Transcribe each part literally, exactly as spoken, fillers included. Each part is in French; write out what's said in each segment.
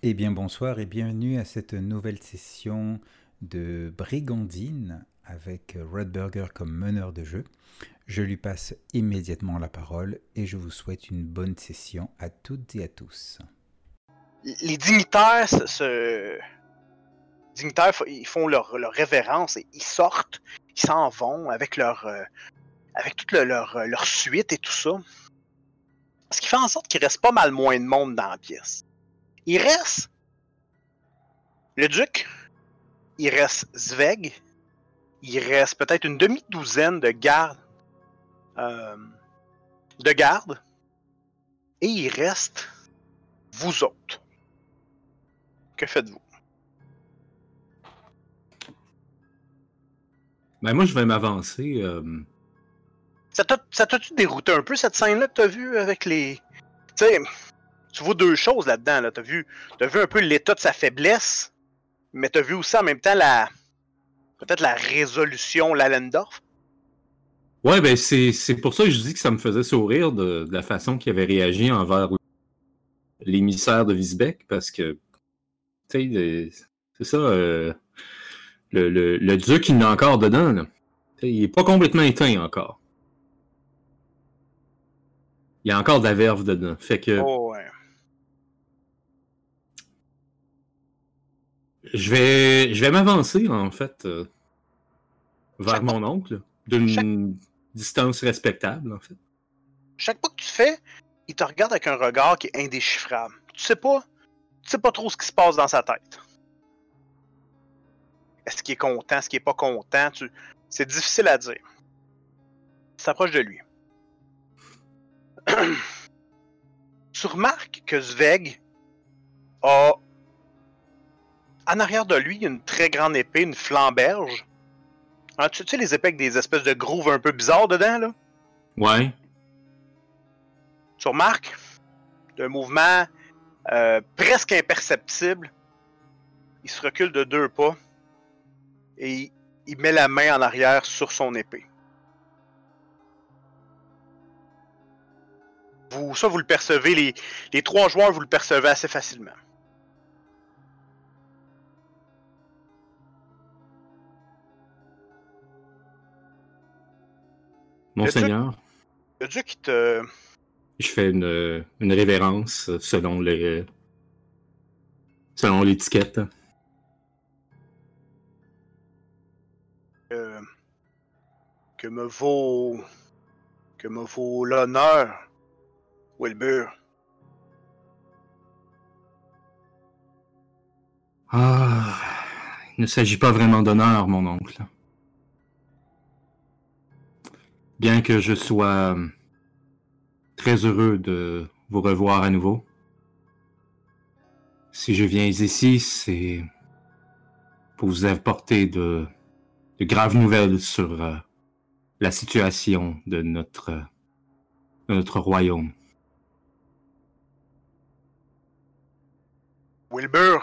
Eh bien bonsoir et bienvenue à cette nouvelle session de Brigandine avec Redburger comme meneur de jeu. Je lui passe immédiatement la parole et je vous souhaite une bonne session à toutes et à tous. Les dignitaires, se, se... Les dignitaires ils font leur, leur révérence et ils sortent, ils s'en vont avec leur, euh, avec toute le, leur, leur suite et tout ça. Ce qui fait en sorte qu'il reste pas mal moins de monde dans la pièce. Il reste le duc, il reste Zveg, il reste peut-être une demi-douzaine de gardes, euh, de gardes, et il reste vous autres. Que faites-vous? Ben moi, je vais m'avancer. Euh... Ça t'a, ça t'a-tu dérouté un peu, cette scène-là que t'as vue avec les... Tu sais, tu vois deux choses là-dedans, là. T'as vu, t'as vu un peu l'état de sa faiblesse, mais t'as vu aussi en même temps la... peut-être la résolution Lallendorf. Ouais, ben c'est, c'est pour ça que je dis que ça me faisait sourire de, de la façon qu'il avait réagi envers l'émissaire de Visbeck, parce que, tu sais, c'est ça, euh, le, le, le duc, il est encore dedans, là. T'sais, il est pas complètement éteint encore. Il y a encore de la verve dedans. Fait que. Oh, ouais. Je vais, je vais m'avancer, en fait, euh, vers Chaque mon pas... oncle, d'une Chaque... distance respectable, en fait. Chaque pas que tu fais, il te regarde avec un regard qui est indéchiffrable. Tu sais pas, tu sais pas trop ce qui se passe dans sa tête. Est-ce qu'il est content, est-ce qu'il est pas content? Tu... C'est difficile à dire. Tu t'approches de lui. Tu remarques que Zveg a... En arrière de lui, il y a une très grande épée, une flamberge. Hein, tu, tu sais les épées avec des espèces de grooves un peu bizarres dedans, là? Ouais. Tu remarques un mouvement euh, presque imperceptible. Il se recule de deux pas et il, il met la main en arrière sur son épée. Vous, ça, vous le percevez, les, les trois joueurs, vous le percevez assez facilement. Monseigneur. Le Dieu qui te... Je fais une, une révérence selon les selon l'étiquette. Euh, que me vaut... Que me vaut l'honneur, Wilbur. Ah, il ne s'agit pas vraiment d'honneur, mon oncle. Bien que je sois très heureux de vous revoir à nouveau, si je viens ici, c'est pour vous apporter de, de graves nouvelles sur euh, la situation de notre, de notre royaume. Wilbur,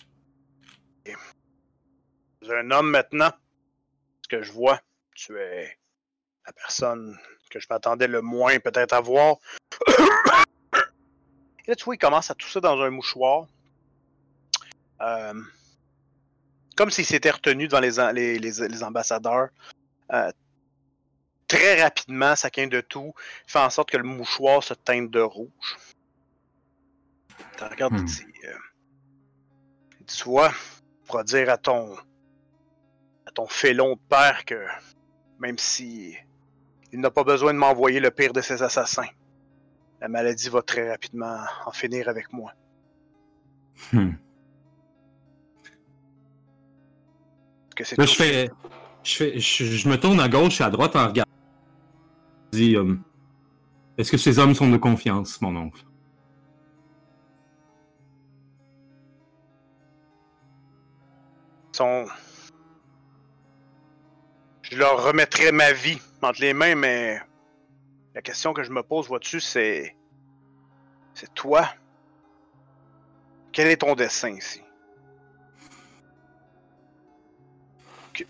tu es un homme maintenant. Ce que je vois, tu es la personne que je m'attendais le moins peut-être à voir. Et là, tu vois, il commence à tousser dans un mouchoir. Euh, comme s'il s'était retenu devant les, les, les, les ambassadeurs. Euh, très rapidement, chacun de tout fait en sorte que le mouchoir se teinte de rouge. Tu regardes et Hmm. dis, euh, tu vois, pour dire à ton à ton félon de père que même si il n'a pas besoin de m'envoyer le pire de ses assassins, la maladie va très rapidement en finir avec moi. Hmm. Que c'est Là, tout. je fais, je fais, je, je me tourne à gauche et à droite en regardant. Je dis, euh, est-ce que ces hommes sont de confiance, mon oncle? Sont... Je leur remettrai ma vie entre les mains, mais la question que je me pose, vois-tu, c'est... C'est toi. Quel est ton dessein ici? Que...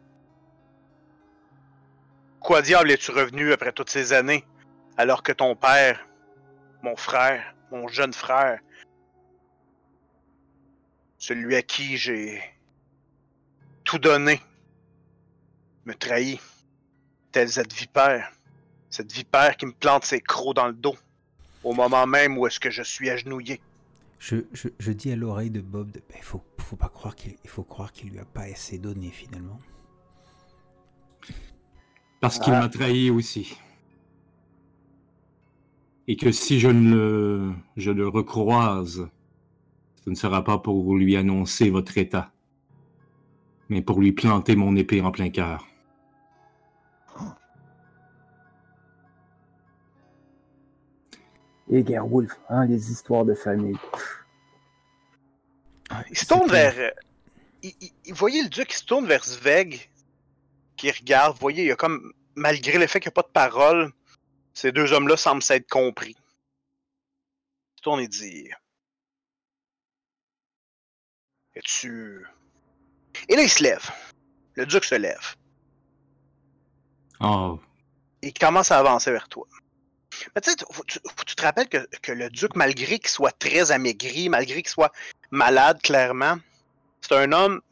Quoi diable es-tu revenu après toutes ces années, alors que ton père, mon frère, mon jeune frère, celui à qui j'ai tout donné, me trahit, telle cette vipère, cette vipère qui me plante ses crocs dans le dos, au moment même où est-ce que je suis agenouillé. Je, je, je dis à l'oreille de Bob, il ben, faut, faut pas croire qu'il faut croire qu'il lui a pas assez donné finalement. Parce qu'il ah. m'a trahi aussi. Et que si je ne le, je le recroise, ce ne sera pas pour lui annoncer votre état, mais pour lui planter mon épée en plein cœur. Et Gerwolf, hein, les histoires de famille. Il se tourne vers... Euh, il, il, il voyez le duc qui se tourne vers Sveg, qui regarde. Vous voyez, il y a comme... Malgré le fait qu'il n'y a pas de parole, ces deux hommes-là semblent s'être compris. Il se tourne et dit... Es-tu... Et là, il se lève. Le duc se lève. Oh. Il commence à avancer vers toi. Mais tu sais, tu, tu te rappelles que, que le duc, malgré qu'il soit très amaigri, malgré qu'il soit malade, clairement, c'est un homme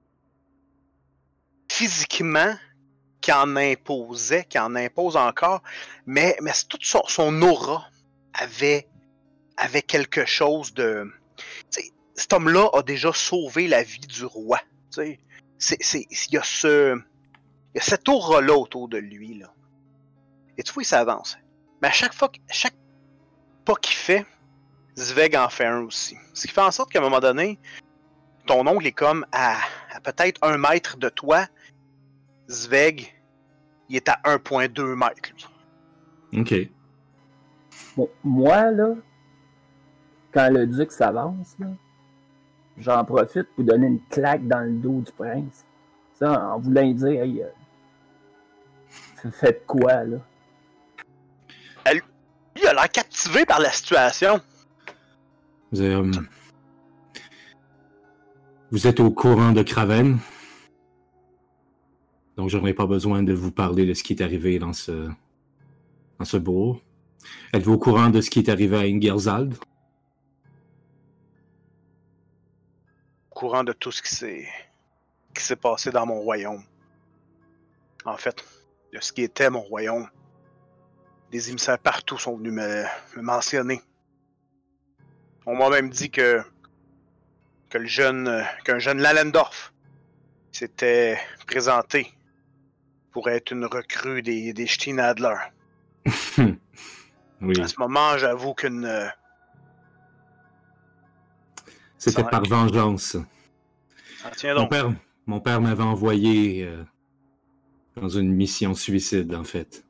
physiquement qui en imposait, qui en impose encore, mais, mais toute son, son aura avait, avait quelque chose de... Tu sais, cet homme-là a déjà sauvé la vie du roi. Tu sais, c'est, c'est, il y a ce... Il y a cette aura-là autour de lui, là. Et tu vois, il s'avance. Mais à chaque fois, chaque pas qu'il fait, Sveg en fait un aussi. Ce qui fait en sorte qu'à un moment donné, ton oncle est comme à, à peut-être un mètre de toi. Sveg, il est à un virgule deux mètres. Ok. Bon, moi, là, quand le duc s'avance, là, j'en profite pour donner une claque dans le dos du prince. Ça, en voulant dire, hey, euh, faites quoi, là? Elle, lui, il a l'air captivé par la situation. Vous êtes, euh, vous êtes au courant de Kraven. Donc, j'aurais pas besoin de vous parler de ce qui est arrivé dans ce, dans ce bourg. Êtes-vous au courant de ce qui est arrivé à Ingerzald? Au courant de tout ce qui s'est, qui s'est passé dans mon royaume. En fait, de ce qui était mon royaume. Des émissaires partout sont venus me, me mentionner. On m'a même dit que, que le jeune, qu'un jeune Lalendorf s'était présenté pour être une recrue des, des Steinadler. Oui. À ce moment, j'avoue qu'une... C'était par vengeance. Ah, tiens donc. Mon père, mon père m'avait envoyé euh, dans une mission suicide, en fait.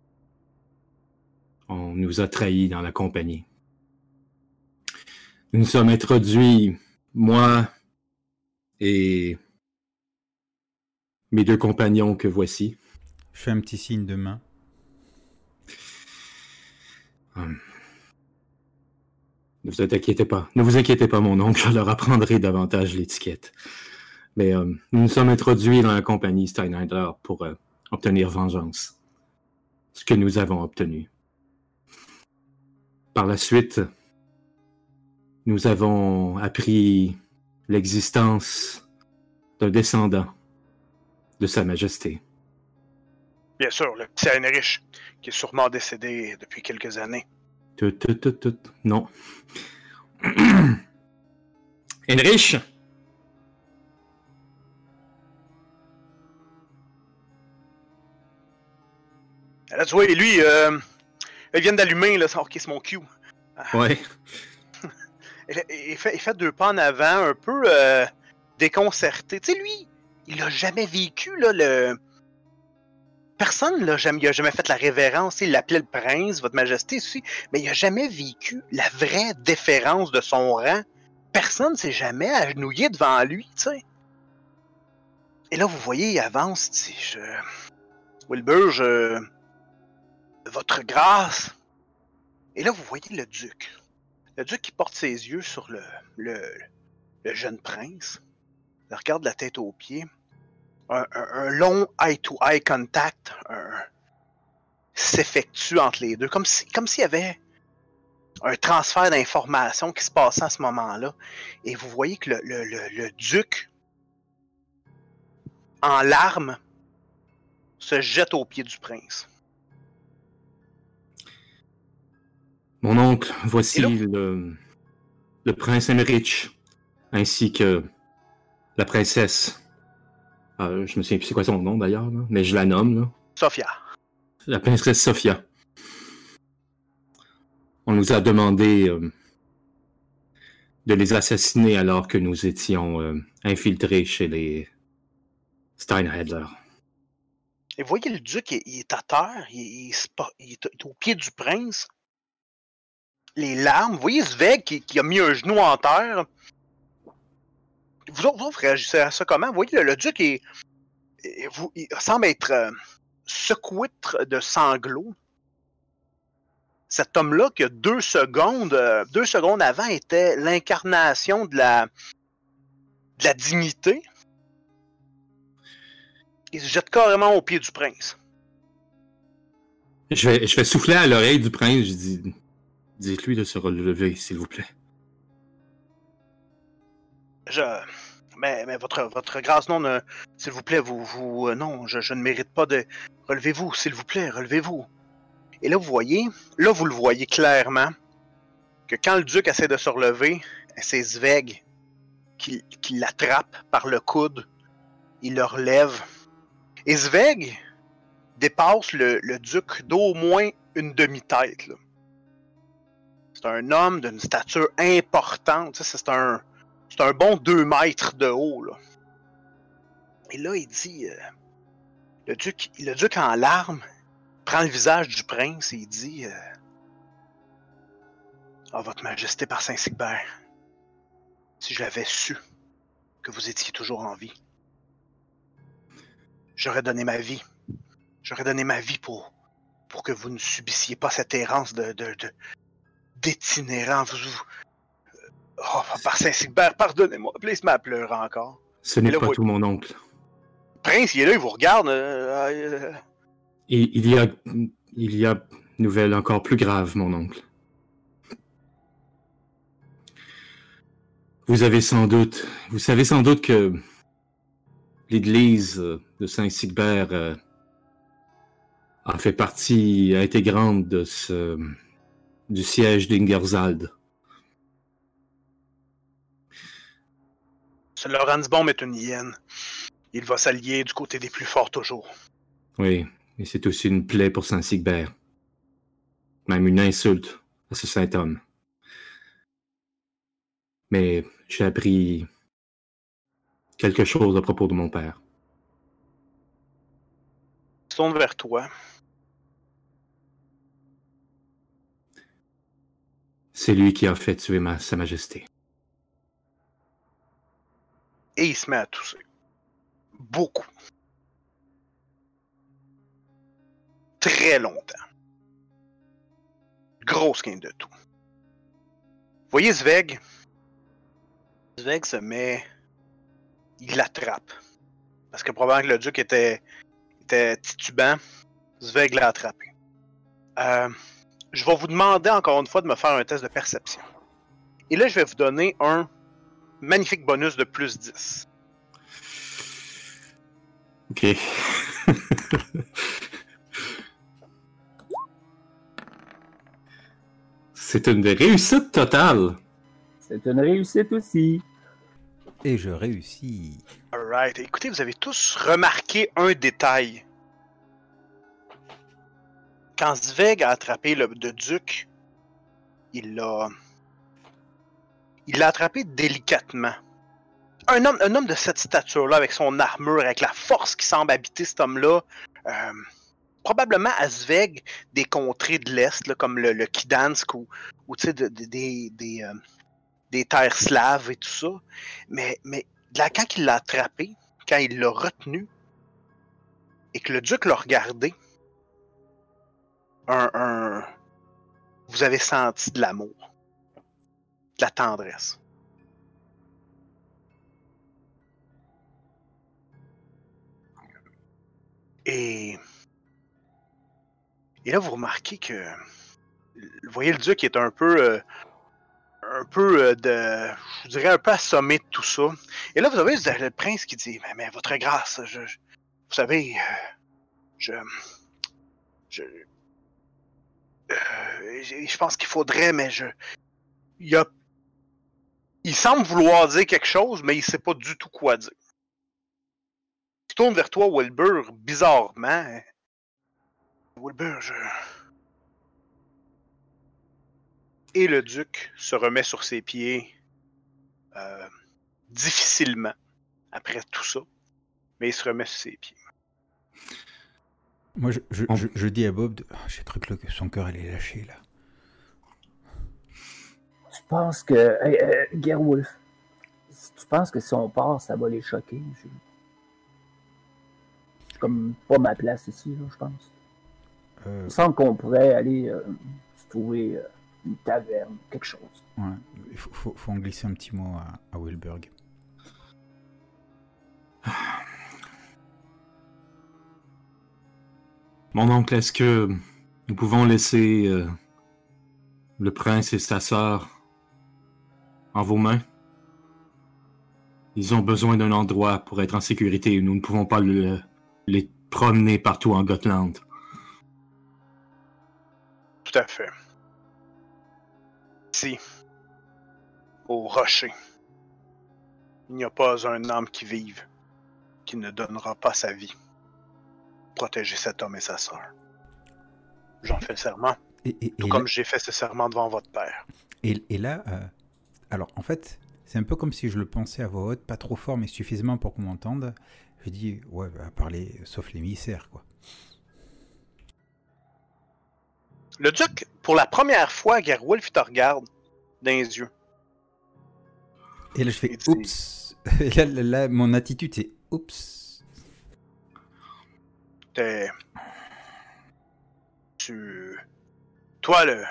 On nous a trahis dans la compagnie. Nous nous sommes introduits, moi et mes deux compagnons que voici. Je fais un petit signe de main. Hum. Ne vous inquiétez pas. Ne vous inquiétez pas, mon oncle. Je leur apprendrai davantage l'étiquette. Mais euh, nous nous sommes introduits dans la compagnie Steinadler pour euh, obtenir vengeance. Ce que nous avons obtenu. Par la suite, nous avons appris l'existence d'un descendant de Sa Majesté. Bien sûr, le petit Heinrich, qui est sûrement décédé depuis quelques années. Tout, tout, tout, tout. Non. Heinrich! Là, tu vois, lui, euh, ils viennent d'allumer, là, ok, c'est mon cue. Ouais. il, il, fait, il fait deux pas en avant, un peu euh, déconcerté. Tu sais, lui, il a jamais vécu, là, le... Personne, là, jamais, il a jamais fait la révérence. Il l'appelait le prince, votre majesté, aussi, mais il a jamais vécu la vraie déférence de son rang. Personne s'est jamais agenouillé devant lui, tu sais. Et là, vous voyez, il avance, tu sais, je... Wilbur, je... Votre grâce. Et là, vous voyez le duc. Le duc qui porte ses yeux sur le, le, le jeune prince. Il regarde la tête aux pieds. Un, un, un long eye-to-eye contact un, s'effectue entre les deux. Comme si, comme s'il y avait un transfert d'informations qui se passait à ce moment-là. Et vous voyez que le, le, le, le duc, en larmes, se jette aux pieds du prince. Mon oncle, voici là, le, le prince Emmerich, ainsi que la princesse. Euh, je me souviens plus c'est quoi son nom d'ailleurs, là, mais je la nomme. Là. Sophia. La princesse Sophia. On nous a demandé euh, de les assassiner alors que nous étions euh, infiltrés chez les Steinhedler. Et vous voyez, le duc, il, il est à terre, il, il, il est au pied du prince. Les larmes. Vous voyez Sveg qui, qui a mis un genou en terre. Vous autres, vous réagissez à ça comment? Vous voyez, le, le duc, est, il, il semble être euh, secoué de sanglots. Cet homme-là, qui a deux secondes, euh, deux secondes avant, était l'incarnation de la, de la dignité. Il se jette carrément au pied du prince. Je vais, je vais souffler à l'oreille du prince, je dis... Dites-lui de se relever, s'il vous plaît. Je... Mais, mais votre, votre grâce, non, ne... s'il vous plaît, vous... vous euh, non, je, je ne mérite pas de... Relevez-vous, s'il vous plaît, relevez-vous. Et là, vous voyez, là, vous le voyez clairement, que quand le duc essaie de se relever, c'est Sveg qui, qui l'attrape par le coude, il le relève. Et Sveg dépasse le, le duc d'au moins une demi-tête, là. C'est un homme d'une stature importante. C'est un, c'est un bon deux mètres de haut. Là. Et là, il dit... Euh, le, duc, le duc en larmes prend le visage du prince et il dit... Euh, « Ah, votre majesté par Saint-Sigbert, si j'avais su que vous étiez toujours en vie, j'aurais donné ma vie. J'aurais donné ma vie pour, pour que vous ne subissiez pas cette errance de... de, de d'itinérant. Vous, vous... Oh, par Saint-Sigbert, pardonnez-moi. Puis il se met à pleurer encore. Ce n'est là, pas vous... tout, mon oncle. Prince, il est là, il vous regarde. Euh, euh... Et il y a... Il y a une nouvelle encore plus grave, mon oncle. Vous avez sans doute... Vous savez sans doute que l'église de Saint-Sigbert euh, a fait partie intégrante de ce... du siège d'Ingersald. Ce Lorenz-Baum est une hyène. Il va s'allier du côté des plus forts toujours. Oui, et c'est aussi une plaie pour Saint-Sigbert. Même une insulte à ce saint homme. Mais j'ai appris quelque chose à propos de mon père. Il se tourne vers toi. C'est lui qui a fait tuer ma, Sa Majesté. Et il se met à tousser. Beaucoup. Très longtemps. Grosse quinte de tout. Vous voyez Sveg? Sveg se met... Il l'attrape. Parce que probablement que le duc était, était titubant. Sveg l'a attrapé. Euh, je vais vous demander encore une fois de me faire un test de perception. Et là, je vais vous donner un magnifique bonus de plus dix. Ok. C'est une réussite totale. C'est une réussite aussi. Et je réussis. Alright. Écoutez, vous avez tous remarqué un détail. Quand Sveg a attrapé le, le duc, il l'a... Il l'a attrapé délicatement. Un homme, un homme de cette stature-là, avec son armure, avec la force qui semble habiter cet homme-là, euh, probablement à Sveg, des contrées de l'Est, là, comme le, le Kidansk ou, ou tu sais, de, de, de, des, euh, des terres slaves et tout ça. Mais, mais là, quand il l'a attrapé, quand il l'a retenu, et que le duc l'a regardé, un, un... vous avez senti de l'amour, de la tendresse. Et... Et là, vous remarquez que vous voyez le duc est un peu, euh, un peu euh, de, je dirais un peu assommé de tout ça. Et là, vous avez le prince qui dit, mais, mais votre grâce, je, je- vous savez, euh, je, je, euh, je, je pense qu'il faudrait, mais je, il y a, il semble vouloir dire quelque chose, mais il sait pas du tout quoi dire. Il se tourne vers toi, Wilbur, bizarrement. Wilbur, je... Et le duc se remet sur ses pieds euh, difficilement après tout ça, mais il se remet sur ses pieds. Moi, je, je, On- je, je dis à Bob, de- oh, j'ai cru que le- son cœur allait lâcher là. Tu penses que. Hey, euh, Gerwolf, tu penses que si on part, ça va les choquer? Je... C'est comme pas ma place ici, là, je pense. Euh, Il me semble qu'on pourrait aller euh, se trouver euh, une taverne, quelque chose. ouais, il faut, faut, faut en glisser un petit mot à, à Wilburg. Mon oncle, est-ce que nous pouvons laisser euh, le prince et sa sœur en vos mains? Ils ont besoin d'un endroit pour être en sécurité. Nous ne pouvons pas le- les promener partout en Gotland. Tout à fait. Ici, au rocher, il n'y a pas un homme qui vive qui ne donnera pas sa vie pour protéger cet homme et sa sœur. J'en fais le serment, Et, et, tout et comme là, j'ai fait ce serment devant votre père. et, et là euh, alors en fait, c'est un peu comme si je le pensais à voix haute, pas trop fort, mais suffisamment pour qu'on m'entende. Je dis, ouais, bah, parler, sauf l'émissaire, quoi. Le duc, pour la première fois, Gerwolf, il te regarde dans les yeux. Et là, je fais, Il dit- oups. Et là, là, là, mon attitude, c'est, oups. T'es... Tu... Toi, le...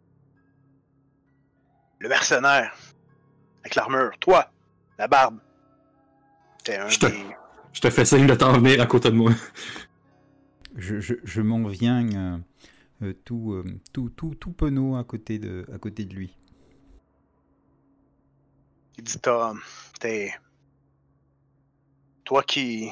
Le mercenaire, avec l'armure. Toi, la barbe. T'es un Je te- des... Je te fais signe de t'en venir à côté de moi. Je, je, je m'en viens euh, euh, tout, euh, tout, tout, tout penaud à côté de, à côté de lui. Il dit, t'as... T'es... Toi qui...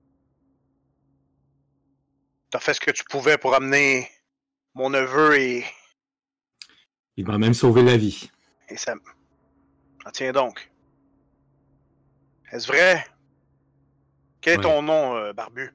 T'as fait ce que tu pouvais pour amener mon neveu et... Il m'a même sauvé la vie. Et ça... Ah, tiens donc. Est-ce vrai? Quel est Ouais. ton nom, euh, Barbu?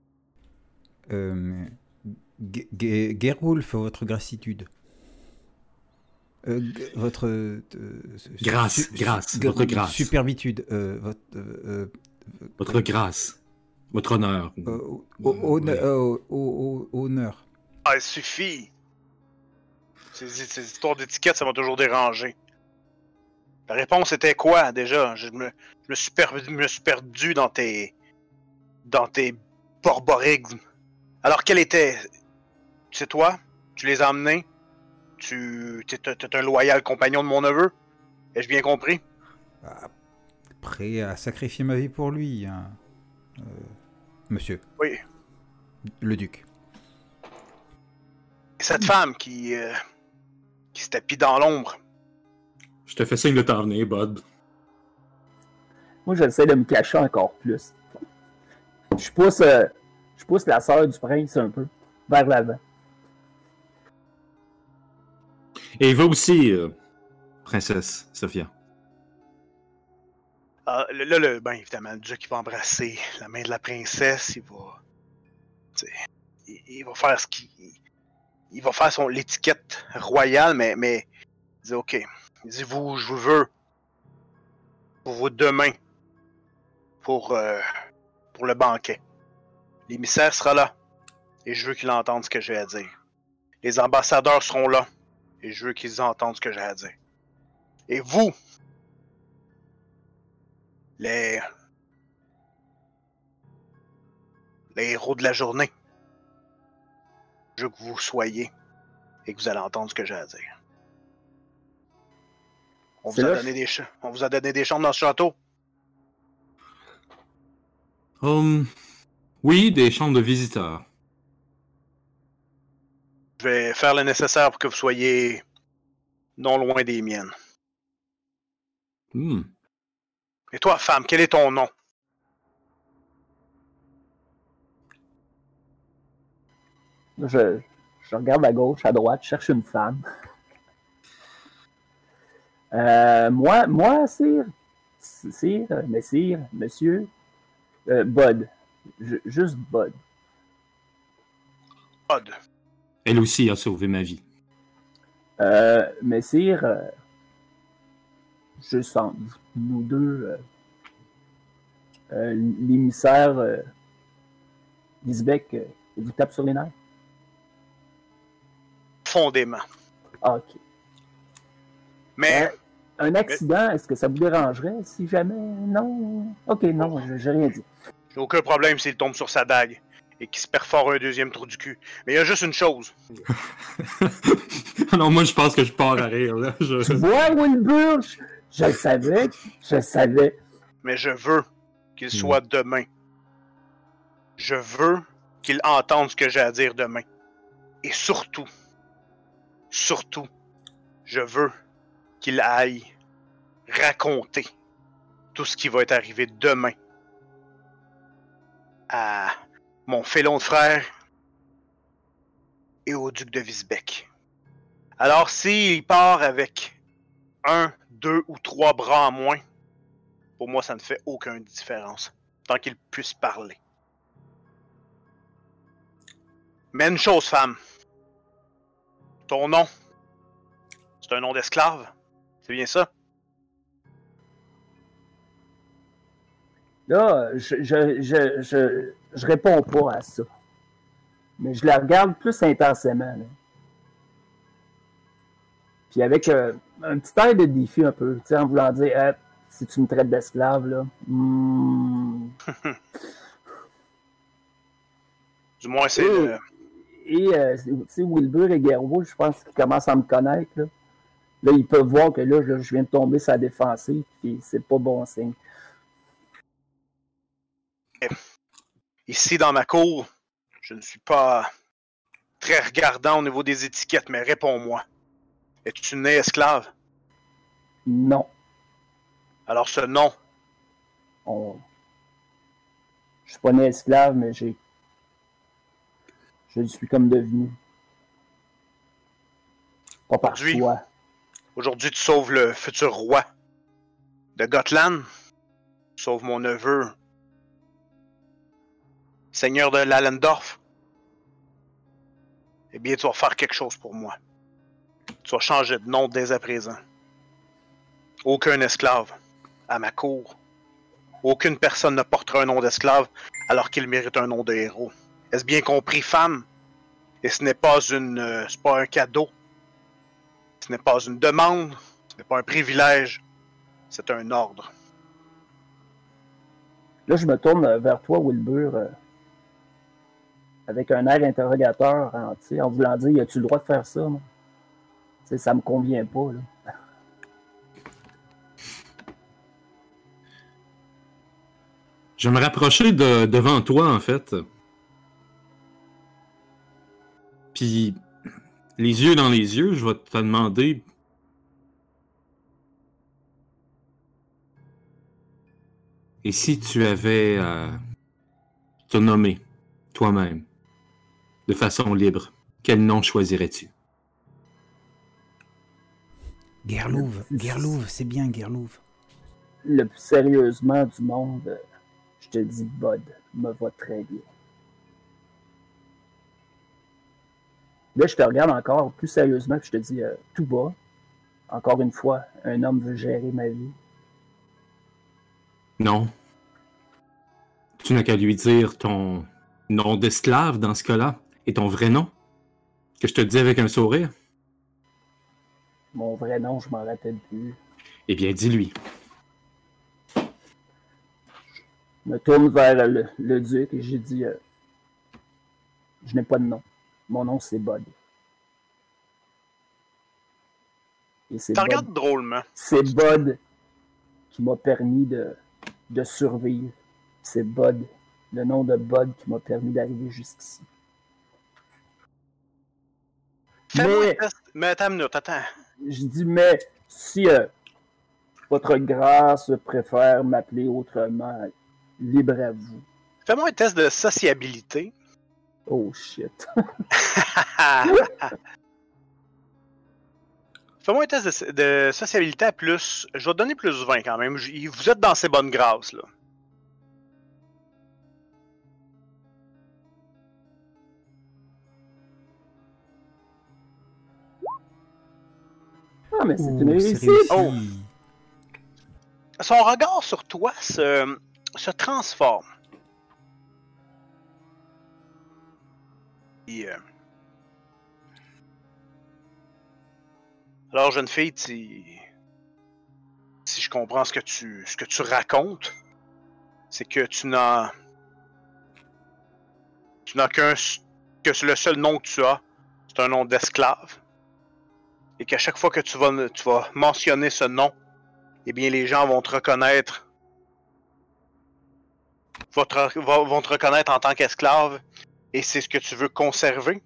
Euh, Ge- Ge- Gerwolf, votre gratitude. Euh, g- votre... euh, Grâce, su- su- grâce, g- votre grâce. Superbitude. Euh, votre... euh, Votre grâce. Votre honneur. euh, au- au- honneur- Oui. euh, au- au- honneur. Ah, il suffit! Ces, ces histoires d'étiquette, ça m'a toujours dérangé. La réponse était quoi, déjà? Je me, je me, suis, perdu, me suis perdu dans tes... dans tes borborigmes. Alors, quel était... C'est toi? Tu les as emmenés? Tu... T'es, t'es un loyal compagnon de mon neveu? Ai-je bien compris? Ah, prêt à sacrifier ma vie pour lui, hein. Euh, monsieur. Oui. Le duc. Et cette femme qui... euh, qui se tapit dans l'ombre. Je te fais signe de t'en venir, Bud. Moi, j'essaie de me cacher encore plus. Je pousse, euh, je pousse la sœur du prince un peu vers l'avant. Et va aussi, euh, princesse Sophia. Ah, là, le, ben, évidemment, le duc, il va embrasser la main de la princesse, il va... tu sais, Il, il va faire ce qu'il... Il va faire son l'étiquette royale, mais, mais il dit, OK, il dit, vous, je vous veux pour vous demain, pour, euh, pour le banquet. L'émissaire sera là, et je veux qu'il entende ce que j'ai à dire. Les ambassadeurs seront là, et je veux qu'ils entendent ce que j'ai à dire. Et vous, les... les héros de la journée, je veux que vous soyez et que vous allez entendre ce que j'ai à dire. On C'est vous, a là, donné des ch- on vous a donné des chambres dans ce château. Hum, oui, des chambres de visiteurs. Je Je vais faire le nécessaire pour que vous soyez non loin des miennes. Hmm. Et toi, femme, quel est ton nom? Je, je regarde à gauche, à droite, je cherche une femme. Euh, moi, moi, sire, sire, messire, monsieur, euh, Bud. Je, juste Bud. Odd. Elle aussi a sauvé ma vie. Euh, messire, euh, juste entre nous deux, euh, euh, l'émissaire euh, Lisbeck, euh, il vous tape sur les nerfs? Fondément. Ah, ok. Mais... Euh, un accident, est-ce que ça vous dérangerait si jamais? Non? Ok, non, je- j'ai rien dit. J'ai aucun problème s'il tombe sur sa dague et qu'il se perfore un deuxième trou du cul. Mais il y a juste une chose. Non, moi, je pense que je pars à rire. Là. Je... Tu vois, Wilbur, je, je le savais, je le savais. Mais je veux qu'il Hmm. soit demain. Je veux qu'il entende ce que j'ai à dire demain. Et surtout, surtout, je veux qu'il aille raconter tout ce qui va être arrivé demain à mon félon de frère et au duc de Visbeck. Alors s'il part avec un, deux ou trois bras en moins, pour moi ça ne fait aucune différence, tant qu'il puisse parler. Mais une chose, femme, ton nom, c'est un nom d'esclave, c'est bien ça? Là, je, je, je, je, je réponds pas à ça. Mais je la regarde plus intensément. Là. Puis avec euh, un petit air de défi un peu, tu sais, en voulant dire, hey, si tu me traites d'esclave, là, hmm. Du moins c'est... Et, le... et euh, tu sais, Wilbur et Gerwo, je pense qu'ils commencent à me connaître, là. Là, ils peuvent voir que là, je, je viens de tomber sur la défensive, puis c'est pas bon signe. Ici dans ma cour, je ne suis pas très regardant au niveau des étiquettes, mais réponds-moi. Es-tu né esclave? Non. Alors ce nom, On... Je suis pas né esclave, mais j'ai. Je le suis comme devenu. Pas par Aujourd'hui. choix. aujourd'hui tu sauves le futur roi de Gotland, tu sauves mon neveu, seigneur de Lallendorf. Eh bien, tu vas faire quelque chose pour moi. Tu vas changer de nom dès à présent. Aucun esclave à ma cour. Aucune personne ne portera un nom d'esclave alors qu'il mérite un nom de héros. Est-ce bien compris, femme? Et ce n'est pas une, euh, c'est pas un cadeau. Ce n'est pas une demande. Ce n'est pas un privilège. C'est un ordre. Là, je me tourne vers toi, Wilbur, euh, avec un air interrogateur, en, en voulant dire, as-tu le droit de faire ça? Non? T'sais, ça me convient pas. Là. Je vais me rapprocher de, devant toi, en fait. Puis, les yeux dans les yeux, je vais te demander... Et si tu avais à te nommer toi-même, de façon libre, quel nom choisirais-tu? Gerlouve, Gerlouve, c'est bien Gerlouve. Le plus sérieusement du monde, euh, je te dis, Bud, me va très bien. Là, je te regarde encore plus sérieusement, puis je te dis, euh, tout bas, encore une fois, un homme veut gérer ma vie. Non. Tu n'as qu'à lui dire ton nom d'esclave dans ce cas-là, et ton vrai nom, que je te dis avec un sourire. Mon vrai nom, je m'en rappelle plus. Eh bien, dis-lui. Je me tourne vers le, le duc et j'ai dit, euh, je n'ai pas de nom. Mon nom, c'est Bud. Et c'est Tu Bud. regardes drôlement. C'est Bud qui m'a permis de, de survivre. C'est Bud, le nom de Bud qui m'a permis d'arriver jusqu'ici. Fais-moi Mais- un test. Mais attends une minute, attends. Je dis, mais si euh, votre grâce préfère m'appeler autrement, libre à vous. Fais-moi un test de sociabilité. Oh shit. Fais-moi un test de, de sociabilité à plus. Je vais te donner plus vingt quand même. Je- Vous êtes dans ces bonnes grâces, là. Ah, mais c'est Ouh, une c'est réussite. réussi. Oh. Son regard sur toi se, se transforme. Et, euh, Alors, jeune fille, tu- si je comprends ce que tu, ce que tu racontes, c'est que tu n'as, tu n'as qu'un, que le seul nom que tu as, c'est un nom d'esclave, et qu'à chaque fois que tu vas, tu vas mentionner ce nom, eh bien, les gens vont te reconnaître, vont te, vont te reconnaître en tant qu'esclave, et c'est ce que tu veux conserver.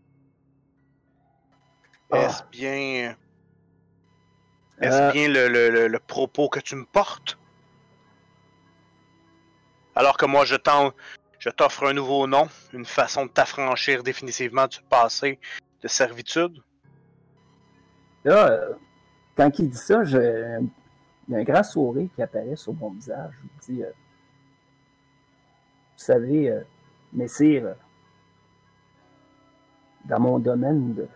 Ah. Est-ce bien, est-ce Euh, bien le, le, le, le propos que tu me portes? Alors que moi, je t'en, je t'offre un nouveau nom, une façon de t'affranchir définitivement du passé de servitude. Là, euh, quand il dit ça, j'ai il y a un grand sourire qui apparaît sur mon visage. Je me dis, euh, vous savez, euh, messire, euh, dans mon domaine, de,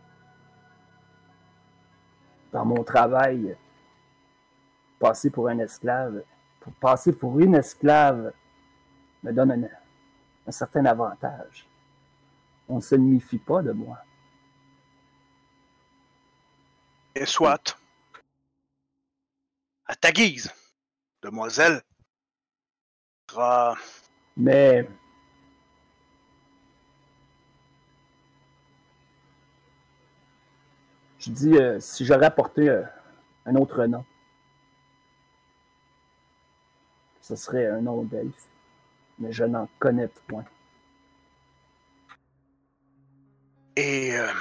dans mon travail, euh, passer pour un esclave, pour passer pour une esclave me donne un, un certain avantage. On ne se méfie pas de moi. Et soit, à ta guise, demoiselle, sera Mais je dis, euh, si j'aurais apporté euh, un autre nom, ce serait un nom d'elfe, mais je n'en connais point. Et euh...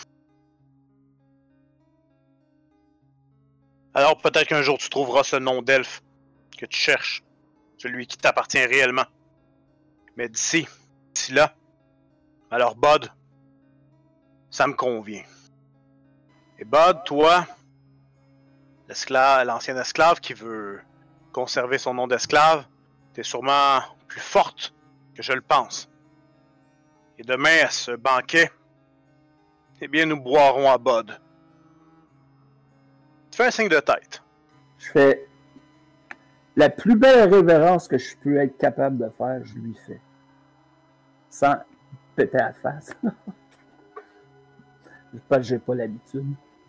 alors peut-être qu'un jour tu trouveras ce nom d'elfe que tu cherches, celui qui t'appartient réellement. Mais d'ici, d'ici là, alors Bud, ça me convient. Et Bud, toi, l'esclave, l'ancien esclave qui veut conserver son nom d'esclave, t'es sûrement plus forte que je le pense. Et demain, à ce banquet, eh bien, nous boirons à Bud. Tu fais un signe de tête. Je fais la plus belle révérence que je peux être capable de faire, je lui fais. Sans péter à la face. Je pense que j'ai pas l'habitude.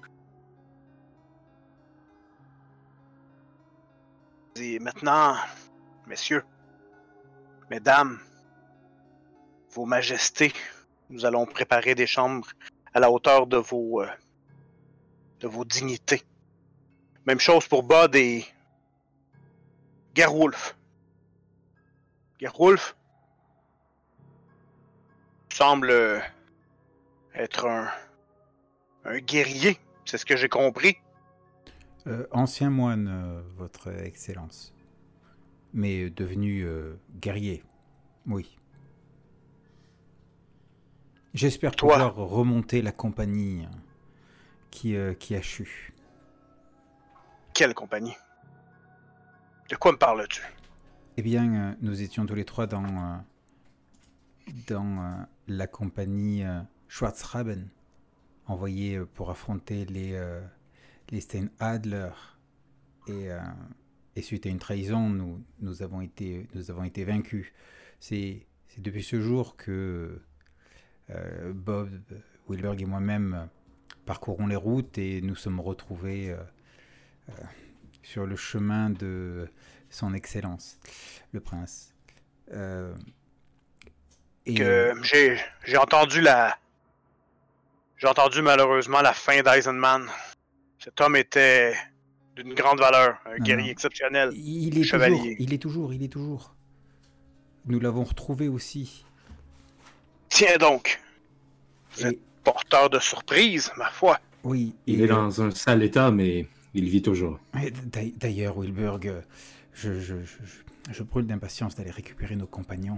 Et maintenant, messieurs, mesdames, vos majestés, nous allons préparer des chambres à la hauteur de vos, euh, de vos dignités. Même chose pour Bud et Gerwolf. Gerwolf semble euh, être un, un guerrier, c'est ce que j'ai compris. Euh, ancien moine, euh, votre excellence. Mais devenu euh, guerrier. Oui. J'espère Toi. pouvoir remonter la compagnie qui, euh, qui a chu. Quelle compagnie? De quoi me parles-tu? Eh bien, euh, nous étions tous les trois dans, euh, dans euh, la compagnie euh, Schwarzraben, envoyée euh, pour affronter les, euh, les Steinadler. Et, euh, et suite à une trahison, nous, nous, avons, été, nous avons été vaincus. C'est, c'est depuis ce jour que euh, Bob, Wilberg et moi-même euh, parcourons les routes et nous sommes retrouvés euh, euh, sur le chemin de son excellence, le prince. Euh, et, Que j'ai, j'ai entendu la... J'ai entendu malheureusement la fin d'Eisenman. Cet homme était d'une grande valeur, un Non, guerrier non. exceptionnel. il est chevalier. toujours, il est toujours, il est toujours. Nous l'avons retrouvé aussi. Tiens donc, vous êtes Et porteur de surprise, ma foi. Oui, Il et, est dans un sale état, mais il vit toujours. euh, d'a- D'ailleurs, Wilburg, euh, je, je, je, je- je brûle d'impatience d'aller récupérer nos compagnons.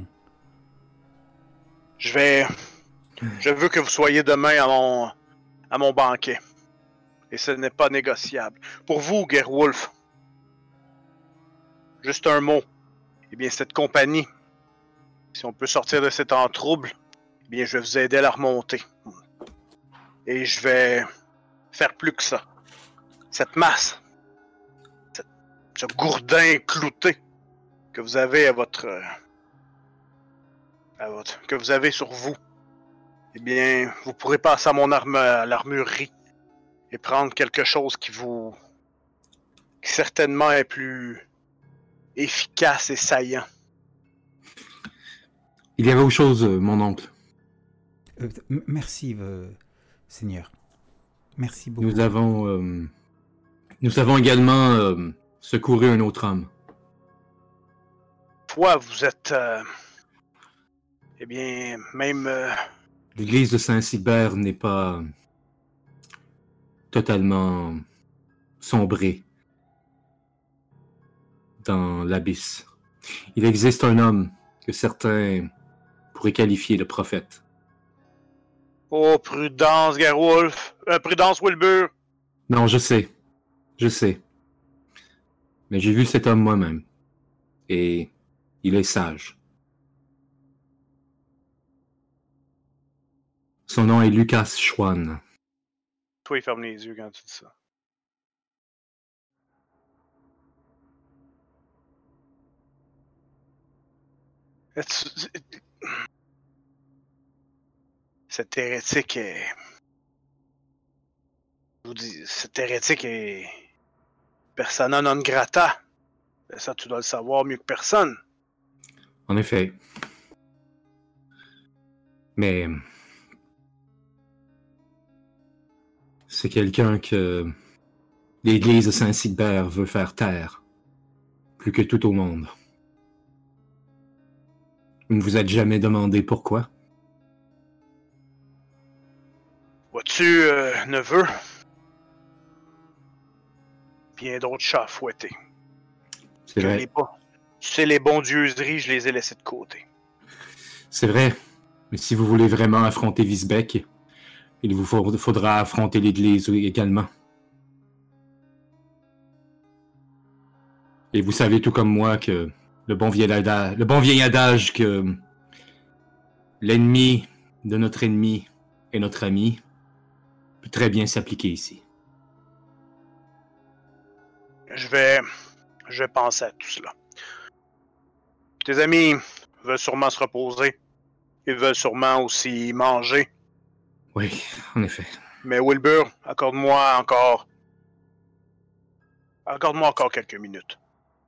Je vais... Je veux que vous soyez demain à mon... à mon banquet. Et ce n'est pas négociable. Pour vous, Gerwolf, juste un mot. Eh bien, cette compagnie, si on peut sortir de cet en trouble, eh bien, je vais vous aider à la remonter. Et je vais faire plus que ça. Cette masse, cette- ce gourdin clouté que vous avez à votre, à votre, que vous avez sur vous, eh bien, vous pourrez passer à mon arme, à l'armurerie et prendre quelque chose qui vous, qui certainement est plus efficace et saillant. Il y avait autre chose, euh, mon oncle. Euh, m- merci, euh, Seigneur. Merci beaucoup. Nous avons, euh, nous avons également euh, secouru un autre homme. Toi, vous êtes, euh, eh bien, même, euh, L'église de Saint-Cybert n'est pas totalement sombrée dans l'abysse. Il existe un homme que certains pourraient qualifier de prophète. oh, prudence, Gerwolf, euh, prudence, Wilbur. Non, je sais. Je sais. Mais j'ai vu cet homme moi-même. Et il est sage. Son nom est Lucas Schwann. Toi, il ferme les yeux quand tu dis ça. Est-ce- Cet hérétique est... Je vous dis, cet hérétique est... persona non grata. Ça, tu dois le savoir mieux que personne. En effet. Mais... c'est quelqu'un que l'église de Saint-Cybert veut faire taire. Plus que tout au monde. Vous ne vous êtes jamais demandé pourquoi? Vois-tu, euh, neveu? Bien d'autres chats à fouetter. C'est Que vrai. les bons- Tu sais, les bondieuseries, je les ai laissées de côté. C'est vrai. Mais si vous voulez vraiment affronter Visbeck, il vous faut- faudra affronter l'église également. Et vous savez tout comme moi que le bon vieil adage, le bon vieil adage que l'ennemi de notre ennemi est notre ami peut très bien s'appliquer ici. Je vais... Je vais penser à tout cela. Tes amis veulent sûrement se reposer. Ils veulent sûrement aussi manger. Oui, en effet. Mais Wilbur, accorde-moi encore... Accorde-moi encore quelques minutes.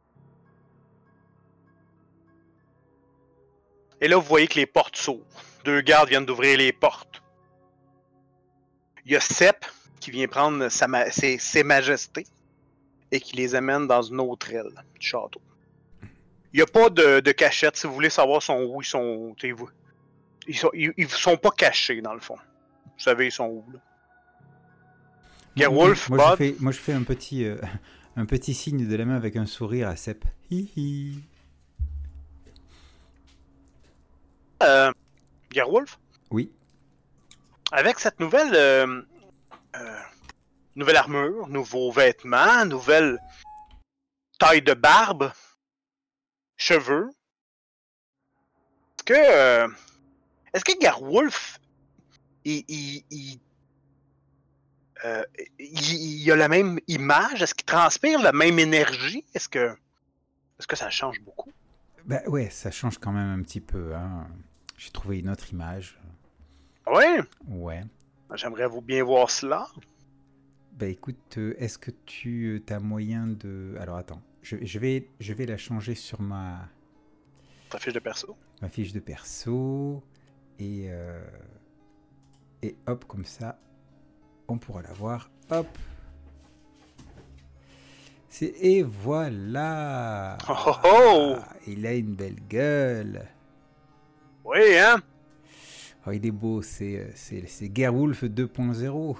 Et là, vous voyez que les portes s'ouvrent. Deux gardes viennent d'ouvrir les portes. Il y a Sepp qui vient prendre sa ma- ses, ses majestés et qui les amène dans une autre aile du château. Il n'y a pas de, de cachette. Si vous voulez savoir sont où, ils sont... t'sais, vous- Ils sont, ils, ils sont pas cachés, dans le fond. Vous savez, ils sont où, là. Gerwolf, moi, je Bod, fais, moi, je fais un petit, euh, un petit signe de la main avec un sourire à Sepp. Hi hi. euh, Gerwolf, Oui. avec cette nouvelle... euh, euh, nouvelle armure, nouveaux vêtements, nouvelle taille de barbe, cheveux. Est-ce que... euh, est-ce que Gerwolf, il... il, il Euh, il, il a la même image? Est-ce qu'il transpire la même énergie? Est-ce que est-ce que ça change beaucoup? Bah ouais, ça change quand même un petit peu. Hein. J'ai trouvé une autre image. Oui, Ouais. j'aimerais vous bien voir cela. Bah écoute, euh, est-ce que tu as moyen de... Alors attends, je, je vais, je vais la changer sur ma, Ta fiche de perso. ma fiche de perso. Et, euh, et hop, comme ça, on pourra la voir. Hop. C'est... Et voilà. Oh, oh, oh. Ah, il a une belle gueule. Oui, hein? Oh, il est beau, c'est, c'est, c'est Gerwolf deux point zéro.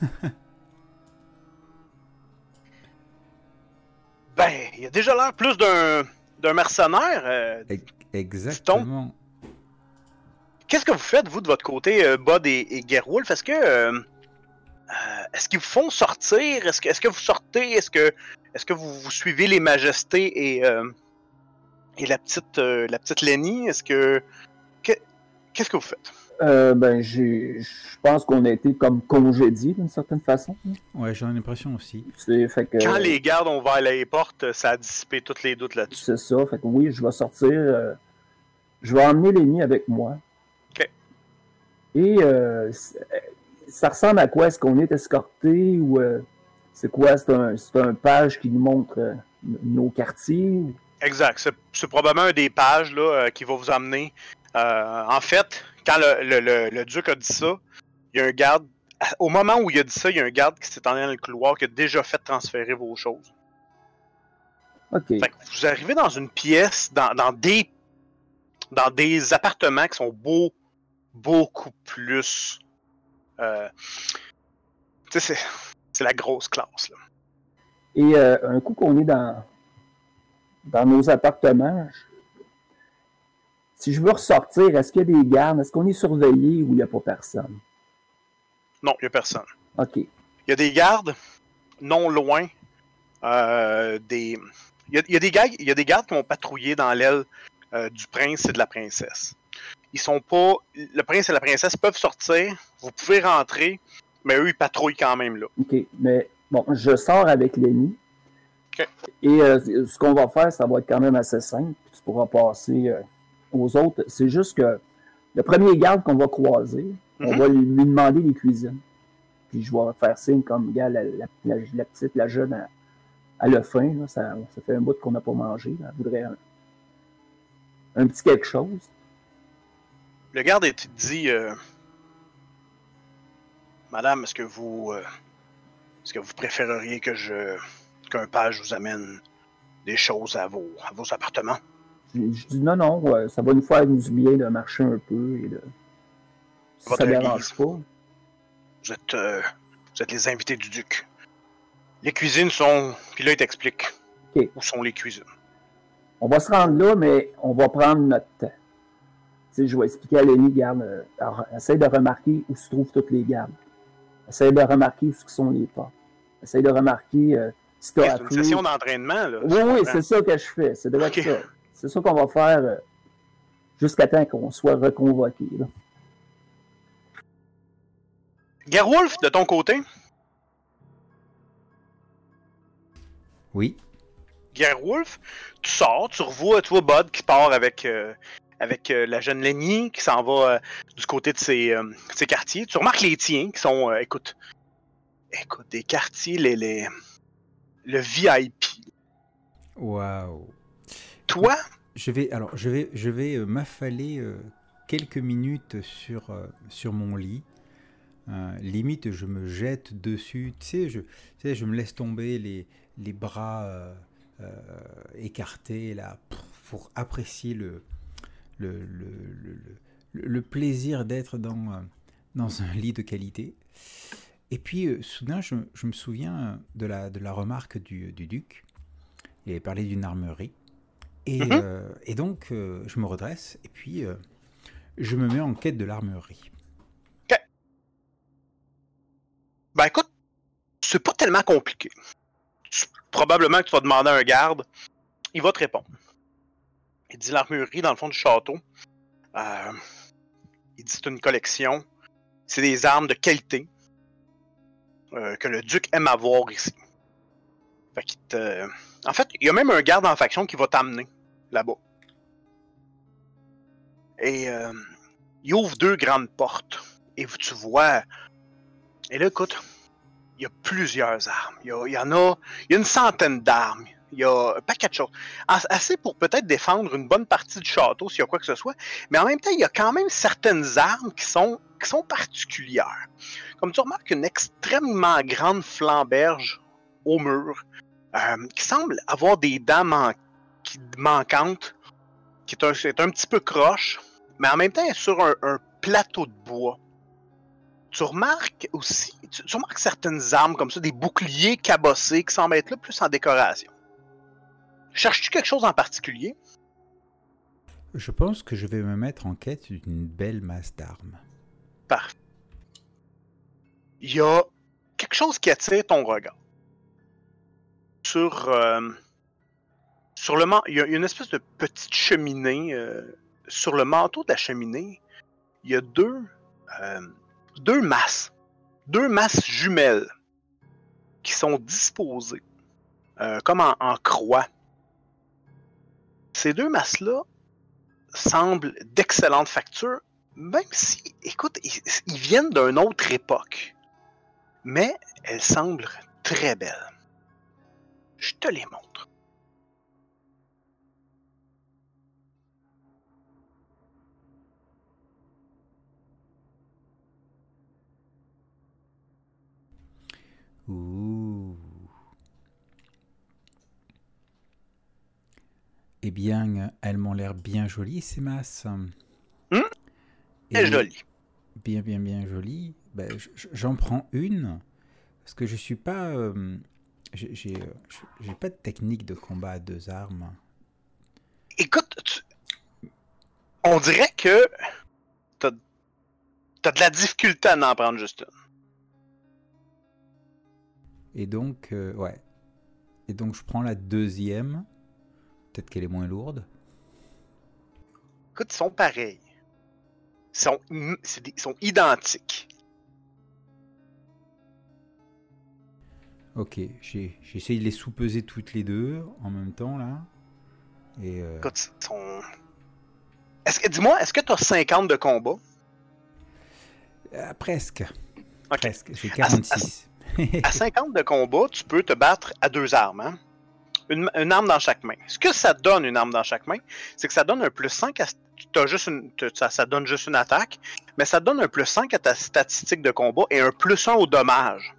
Ben, il a déjà l'air plus d'un, d'un mercenaire. Euh, Exactement. Qu'est-ce que vous faites, vous, de votre côté, euh, Bud et, et Gerwolf? Est-ce que... Euh, euh, est-ce qu'ils vous font sortir? Est-ce que, est-ce que vous sortez? Est-ce que, est-ce que vous, vous suivez les majestés et, euh, et la petite, euh, la petite Lenny? Est-ce que... que... Qu'est-ce que vous faites? Euh, ben, j'ai, je pense qu'on a été comme congédiés d'une certaine façon. Ouais, j'ai l'impression aussi. C'est, fait que, Quand les gardes ont ouvert les portes, ça a dissipé tous les doutes là-dessus. c'est ça. Fait que oui, je vais sortir. Euh, je vais emmener Lenny avec moi. OK. Et euh, ça ressemble à quoi? Est-ce qu'on est escorté ou euh, c'est quoi? C'est un, c'est un page qui nous montre euh, nos quartiers? Exact. C'est, c'est probablement un des pages là, euh, qui va vous amener. Euh, en fait, quand le, le, le, le duc a dit ça, il y a un garde. Au moment où il a dit ça, il y a un garde qui s'est en allé dans le couloir qui a déjà fait transférer vos choses. OK. Fait que vous arrivez dans une pièce, dans, dans des dans des appartements qui sont beau, beaucoup plus. Euh, tu sais, c'est, c'est la grosse classe là. Et euh, un coup qu'on est dans dans nos appartements, je... si je veux ressortir, est-ce qu'il y a des gardes? Est-ce qu'on est surveillé ou il n'y a pas personne? Non, il n'y a personne. OK. Il y a des gardes non loin. Euh, des... il, y a, il, y a des gars, il y a des gardes qui vont patrouiller dans l'aile euh, du prince et de la princesse. Ils sont pas. Le prince et la princesse peuvent sortir. Vous pouvez rentrer, mais eux, ils patrouillent quand même là. OK. Mais bon, je sors avec Lenny. OK. Et euh, ce qu'on va faire, ça va être quand même assez simple. Puis tu pourras passer euh, aux autres. C'est juste que le premier garde qu'on va croiser, mm-hmm. on va lui, lui demander les cuisines. Puis je vais faire signe comme, gars, la, la, la, la petite, la jeune, à, à le faim. Là, ça, ça fait un bout qu'on n'a pas mangé. Là. Elle voudrait un, un petit quelque chose. Le garde est dit euh, Madame, est-ce que vous euh, est-ce que vous préféreriez que je qu'un page vous amène des choses à vos, à vos appartements? Je, je dis non, non, ouais, ça va nous faire du bien de marcher un peu et de. Si ça ne dérange pas. Vous êtes, euh, vous êtes les invités du duc. Les cuisines sont. Puis là, il t'explique okay. Où sont les cuisines. On va se rendre là, mais on va prendre notre temps. Tu sais, je vais expliquer à Lenny, garde, euh, alors, essaye de remarquer où se trouvent toutes les gardes. Essaye de remarquer où sont les pas. Essaye de remarquer euh, si tu as C'est une session d'entraînement, là. Oui, oui, c'est ça que je fais. C'est de okay. ça. C'est ça qu'on va faire euh, jusqu'à temps qu'on soit reconvoqué. Là. Gerwolf, de ton côté? Oui. Gerwolf, tu sors, tu revois, tu vois Bud qui part avec, euh, avec euh, la jeune Lenny qui s'en va euh, du côté de ses, euh, ses quartiers. Tu remarques les tiens qui sont, euh, écoute, écoute, des quartiers, les, les, le V I P. Waouh. Toi? Je vais, alors, je vais, je vais euh, m'affaler euh, quelques minutes sur, euh, sur mon lit. Euh, limite, je me jette dessus. Tu sais, je, tu sais, je me laisse tomber les, les bras euh, euh, écartés là pour, pour apprécier le, le, le, le, le, le plaisir d'être dans, euh, dans un lit de qualité. Et puis, euh, soudain, je, je me souviens de la, de la remarque du, du duc. Il avait parlé d'une armerie. Et, mm-hmm. euh, et donc, euh, je me redresse et puis euh, je me mets en quête de l'armerie. Ok. Ben écoute, c'est pas tellement compliqué. Tu, probablement que tu vas demander à un garde, il va te répondre. Il dit l'armurerie dans le fond du château. Euh, il dit c'est une collection. C'est des armes de qualité euh, que le duc aime avoir ici. Fait qu'il te... En fait, il y a même un garde en faction qui va t'amener là-bas. Et euh, il ouvre deux grandes portes. Et tu vois... Et là, écoute, il y a plusieurs armes. Il y, a, il y en a... Il y a une centaine d'armes. Il y a un paquet de choses. Assez pour peut-être défendre une bonne partie du château s'il y a quoi que ce soit. Mais en même temps, il y a quand même certaines armes qui sont, qui sont particulières. Comme tu remarques, une extrêmement grande flamberge au mur. Euh, qui semble avoir des dents man- qui, manquantes, qui est un, c'est un petit peu croche, mais en même temps, elle est sur un, un plateau de bois. Tu remarques aussi, tu, tu remarques certaines armes comme ça, des boucliers cabossés qui semblent être là plus en décoration. Cherches-tu quelque chose en particulier? Je pense que je vais me mettre en quête d'une belle masse d'armes. Parfait. Il y a quelque chose qui attire ton regard. Sur, euh, sur le man- il y a une espèce de petite cheminée. Euh, sur le manteau de la cheminée, il y a deux, euh, deux masses. Deux masses jumelles qui sont disposées euh, comme en, en croix. Ces deux masses-là semblent d'excellente facture, même si, écoute, ils, ils viennent d'une autre époque. Mais elles semblent très belles. Je te les montre. Ouh. Eh bien, elles m'ont l'air bien jolies, ces masses. Hum? Et C'est joli. bien, bien, bien jolies. Ben, j- j'en prends une, parce que je suis pas... euh, j'ai j'ai, euh, j'ai pas de technique de combat à deux armes. Écoute, tu- on dirait que t'as as de la difficulté à en prendre juste une. Et donc, euh, ouais. Et donc, je prends la deuxième. Peut-être qu'elle est moins lourde. Écoute, ils sont pareils. Ils sont, im- c'est des- ils sont identiques. Ok, j'ai j'ai essayé de les sous-peser toutes les deux en même temps, là. Et euh, Écoute, ils sont... Est-ce que, dis-moi, est-ce que tu as cinquante de combat? euh, presque. Ok. Presque. J'ai quarante-six. À cinquante de combat, tu peux te battre à deux armes. Hein? Une, une arme dans chaque main. Ce que ça donne, une arme dans chaque main, c'est que ça donne un plus cinq à... T'as juste une, t'as- ça, ça donne juste une attaque, mais ça donne un plus cinq à ta statistique de combat et un plus un au dommage.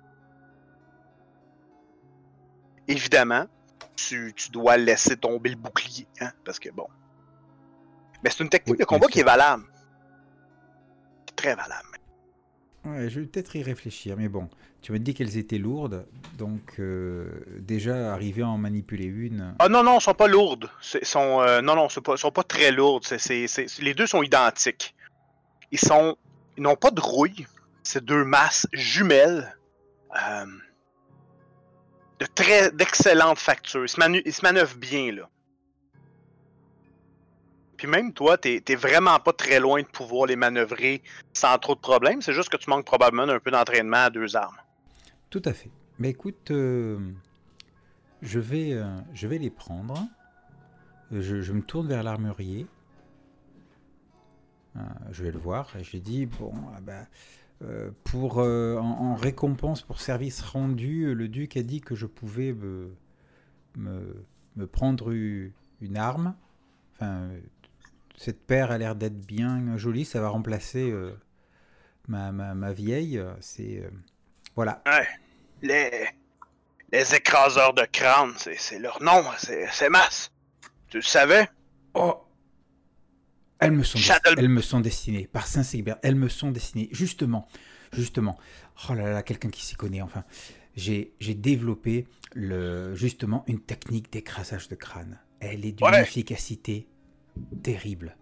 Évidemment, tu, tu dois laisser tomber le bouclier, hein, parce que bon. Mais c'est une technique Oui, de combat bien qui est sûr. valable. Qui est très valable. Ouais, je vais peut-être y réfléchir, mais bon, tu m'as dit qu'elles étaient lourdes, donc euh, déjà arriver à en manipuler une. Ah non, non, elles sont pas lourdes. C'est- sont, euh, non, non, elles sont pas, sont pas très lourdes. C'est, c'est, c'est- les deux sont identiques. Ils sont, ils n'ont pas de rouille. C'est deux masses jumelles euh, de très, d'excellente facture. Ils se, manu- ils se manœuvrent bien, là. Puis même toi, t'es, t'es vraiment pas très loin de pouvoir les manœuvrer sans trop de problèmes. C'est juste que tu manques probablement d'un peu d'entraînement à deux armes. Tout à fait. Mais écoute, euh, je vais, euh, je vais les prendre. Je, je me tourne vers l'armurier. Euh, je vais le voir et je lui dis bon, ah bah, euh, pour euh, en, en récompense pour service rendu, le duc a dit que je pouvais me, me, me prendre u- une arme. Enfin, euh, cette paire a l'air d'être bien jolie. Ça va remplacer euh, ma, ma, ma vieille. C'est euh, voilà. Ouais. Les, les écraseurs de crâne, c'est, c'est leur nom. C'est, c'est masse. Tu le savais? Oh, elles me sont, desti- Shadow- elles me sont destinées par Saint-Sigbert. Elles me sont destinées justement, justement. Oh là là, quelqu'un qui s'y connaît. Enfin, j'ai j'ai développé le justement une technique d'écrasage de crâne. Elle est d'une Ouais. efficacité terrible.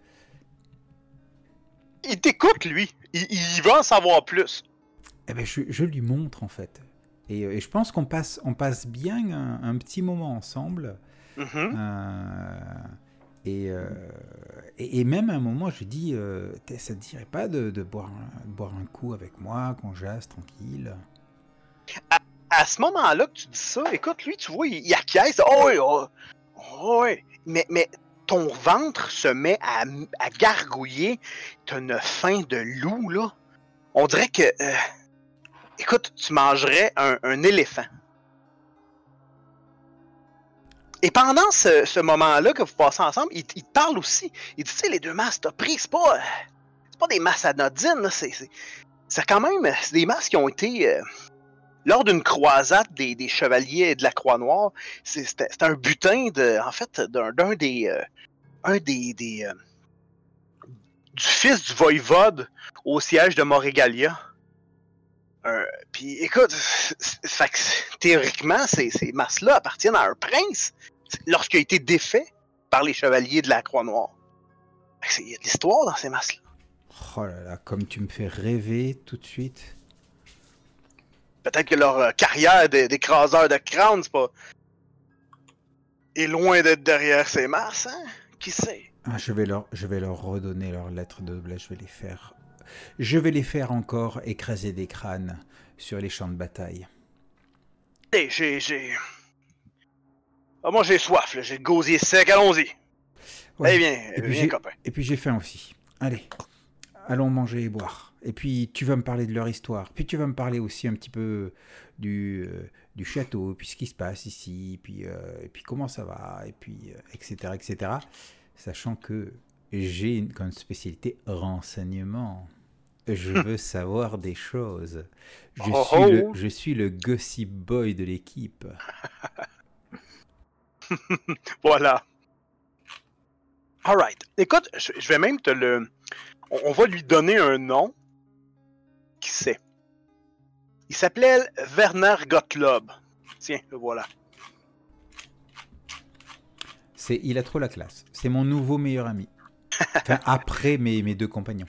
Il t'écoute, lui. Il, il va en savoir plus. Eh ben, je, je lui montre en fait. Et, euh, et je pense qu'on passe, on passe bien un, un petit moment ensemble. Mhm. Euh, et, euh, et, et même à un moment, je lui dis, euh, T'es- ça te dirait pas de, de boire, un, de boire un coup avec moi, qu'on jase tranquille. À ce moment-là que tu dis ça, écoute, lui, tu vois, il, il acquiesce. Oh oui, oh, oh oui. Mais, mais ton ventre se met à, à gargouiller. T'as une faim de loup, là. On dirait que... euh, écoute, tu mangerais un, un éléphant. Et pendant ce, ce moment-là que vous passez ensemble, il, il te parle aussi. Il dit, tu sais, les deux masses que t'as pris, c'est pas, euh, c'est pas des masses anodines, là. C'est, c'est, c'est quand même c'est des masses qui ont été... euh, lors d'une croisade des, des chevaliers de la Croix-Noire, c'est, c'était, c'était un butin de, en fait, d'un, d'un des, euh, un des, des euh, du fils du voïvode au siège de Morégalia. Euh, Puis écoute, fait que, théoriquement, ces, ces masses-là appartiennent à un prince lorsqu'il a été défait par les chevaliers de la Croix-Noire. Il y a de l'histoire dans ces masses-là. Oh là là, comme tu me fais rêver tout de suite. Peut-être que leur euh, carrière d'écraseur de crâne, c'est pas... est loin d'être derrière ces masses, hein? Qui sait? Ah, je vais leur, je vais leur redonner leurs lettres de noblesse, je vais les faire... Je vais les faire encore écraser des crânes sur les champs de bataille. Hey, j'ai... j'ai... Ah, moi j'ai soif, là. J'ai le gosier sec, allons-y. Ouais. Eh bien, Et puis, viens, j'ai... copain. Et puis j'ai faim aussi. Allez, allons manger et boire. Et puis tu vas me parler de leur histoire. Puis tu vas me parler aussi un petit peu du, euh, du château, puis ce qui se passe ici, puis, euh, et puis comment ça va, et puis euh, et cetera, et cetera. Sachant que j'ai une, comme spécialité renseignement. Je veux savoir des choses. Je, Oh suis oh. Le, je suis le gossip boy de l'équipe. Voilà. Alright. Écoute, je, je vais même te le... On, on va lui donner un nom. Qui sait? Il s'appelait Werner Gottlob. Tiens, le voilà. C'est, il a trop la classe. C'est mon nouveau meilleur ami. Enfin, après mes, mes deux compagnons.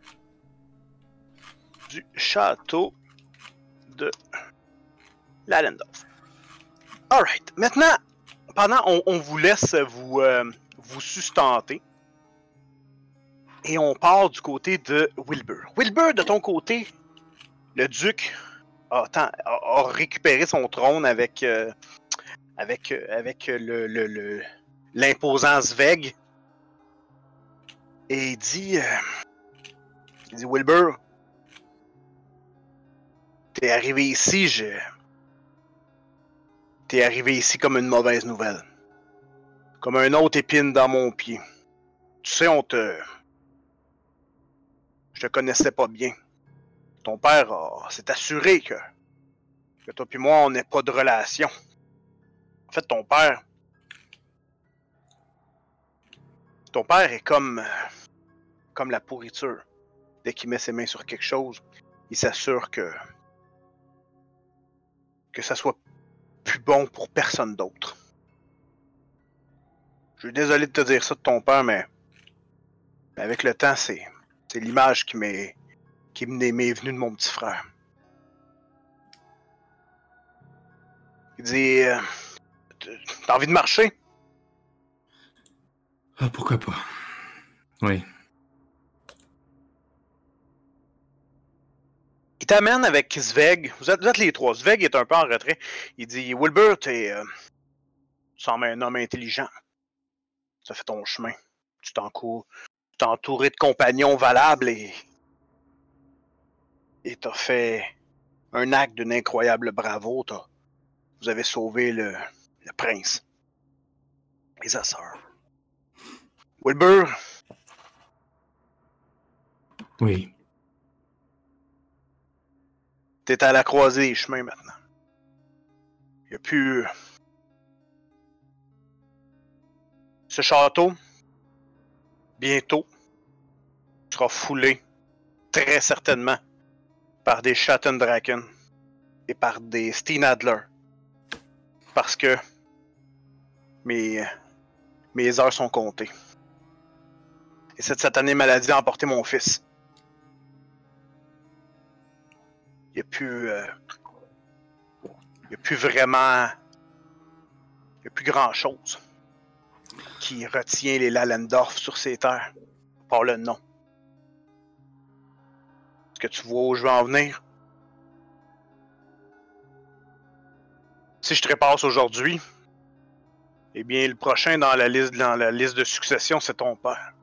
Du château de Lalendorf. Alright. Maintenant, pendant on, on vous laisse vous, euh, vous sustenter. Et on part du côté de Wilbur. Wilbur, de ton côté, le duc a, a, a récupéré son trône avec, euh, avec, euh, avec le, le, le, l'imposant Sveg. Et il dit, euh, il dit, Wilbur, t'es arrivé ici, je... T'es arrivé ici comme une mauvaise nouvelle. Comme un autre épine dans mon pied. Tu sais, on te... Je te connaissais pas bien. Ton père a... s'est assuré que... que toi puis moi, on n'ait pas de relation. En fait, ton père... Ton père est comme... comme la pourriture. Dès qu'il met ses mains sur quelque chose, il s'assure que... que ça soit plus bon pour personne d'autre. Je suis désolé de te dire ça de ton père, mais... mais avec le temps, c'est... c'est l'image qui m'est... qui m'est venue de mon petit frère. Il dit... Euh, t'as envie de marcher? Ah, pourquoi pas? Oui. Il t'amène avec Sveg. Vous êtes, vous êtes les trois. Sveg est un peu en retrait. Il dit, Wilbur, t'es... Euh, tu sembles un homme intelligent. Tu as fait ton chemin. Tu t'encours... tu t'es entouré de compagnons valables et... et t'as fait un acte d'une incroyable bravo. T'as... Vous avez sauvé le, le prince. Et sa sœur. Wilbur. Oui. T'es à la croisée des chemins maintenant. Il n'y a plus... Ce château, bientôt, sera foulé, très certainement, par des Schattendraken et par des Steenadler. Parce que mes, mes heures sont comptées. Et cette satanée maladie a emporté mon fils. Il n'y a plus... Euh, il n'y a plus vraiment... Il n'y a plus grand-chose qui retient les Lalendorf sur ces terres, par le nom. Est-ce que tu vois où je veux en venir? Si je te repasse aujourd'hui, eh bien, le prochain dans la liste, dans la liste de succession, c'est ton père.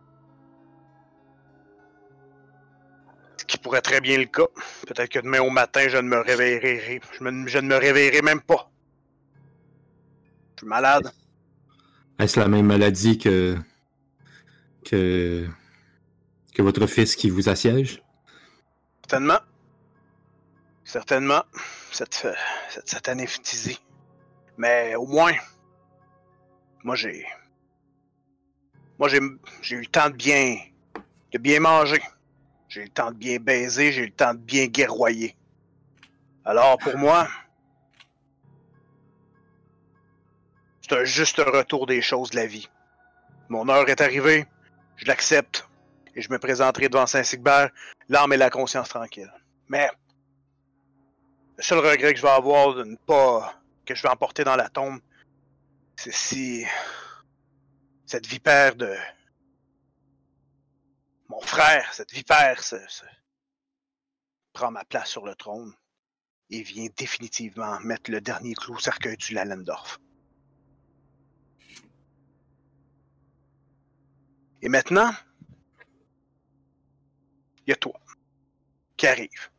Ce qui pourrait très bien le cas. Peut-être que demain au matin, je ne me réveillerai, je, me, je ne me réveillerai même pas. Je suis malade. Est-ce la même maladie que, que, que votre fils qui vous assiège? Certainement. Certainement. Cette, cette satanée phtisie. Mais au moins, moi j'ai... Moi j'ai, j'ai eu le temps de bien... de bien manger. J'ai le temps de bien baiser, j'ai le temps de bien guerroyer. Alors pour moi, c'est un juste retour des choses de la vie. Mon heure est arrivée, je l'accepte, et je me présenterai devant Saint-Sigbert, l'âme et la conscience tranquille. Mais le seul regret que je vais avoir de ne pas, que je vais emporter dans la tombe, c'est si cette vipère de mon frère, cette vipère se, se prend ma place sur le trône et vient définitivement mettre le dernier clou au cercueil du Lallendorf. Et maintenant, il y a toi qui arrive.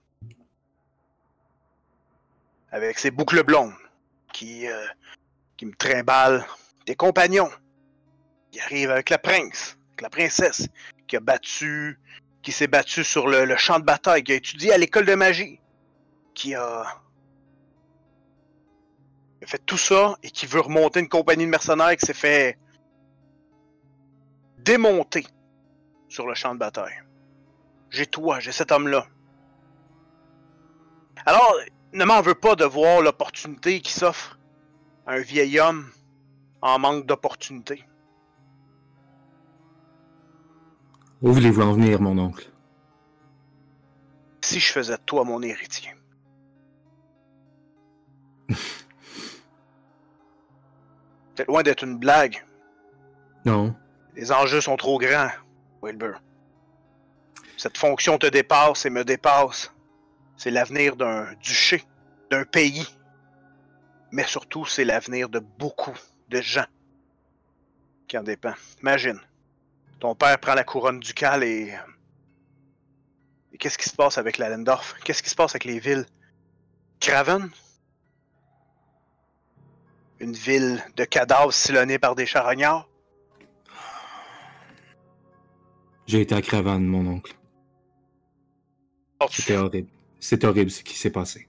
Avec ses boucles blondes qui, euh, qui me trimballent. Tes compagnons qui arrivent avec la prince, avec la princesse qui a battu, qui s'est battue sur le, le champ de bataille, qui a étudié à l'école de magie, qui a... qui a fait tout ça et qui veut remonter une compagnie de mercenaires qui s'est fait démonter sur le champ de bataille. J'ai toi, j'ai cet homme-là. Alors, ne m'en veux pas de voir l'opportunité qui s'offre à un vieil homme en manque d'opportunité. Où voulez-vous en venir, mon oncle? Si je faisais de toi mon héritier. C'est loin d'être une blague. Non. Les enjeux sont trop grands, Wilbur. Cette fonction te dépasse et me dépasse. C'est l'avenir d'un duché, d'un pays. Mais surtout, c'est l'avenir de beaucoup de gens qui en dépend. Imagine, ton père prend la couronne ducale et... et qu'est-ce qui se passe avec la Lallendorf? Qu'est-ce qui se passe avec les villes? Craven? Une ville de cadavres sillonnés par des charognards? J'ai été à Cravan, mon oncle. C'était horrible. C'est horrible ce qui s'est passé.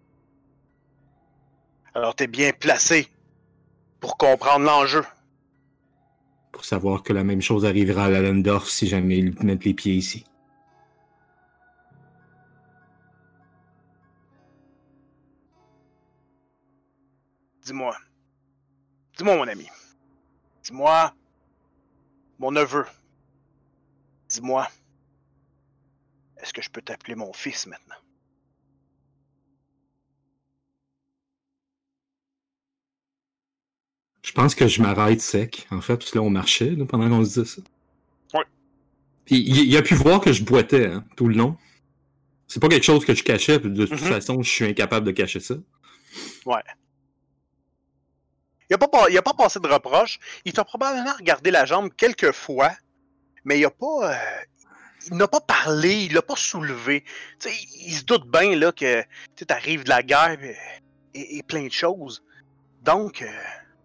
Alors t'es bien placé pour comprendre l'enjeu. Pour savoir que la même chose arrivera à Lallendorf si jamais ils mettent les pieds ici. Dis-moi. Dis-moi, mon ami. Dis-moi, mon neveu. Dis-moi, est-ce que je peux t'appeler mon fils maintenant? Je pense que je m'arrête sec, en fait, parce que là, on marchait là, pendant qu'on se disait ça. Oui. Puis, il, il a pu voir que je boitais hein, tout le long. C'est pas quelque chose que je cachais, puis de toute mm-hmm. façon, je suis incapable de cacher ça. Ouais. Il a pas, il a pas passé de reproche. Il t'a probablement regardé la jambe quelques fois, mais il a pas... Euh, il n'a pas parlé, il l'a pas soulevé. T'sais, il se doute bien là, que tu arrives de la guerre et, et, et plein de choses. Donc... Euh,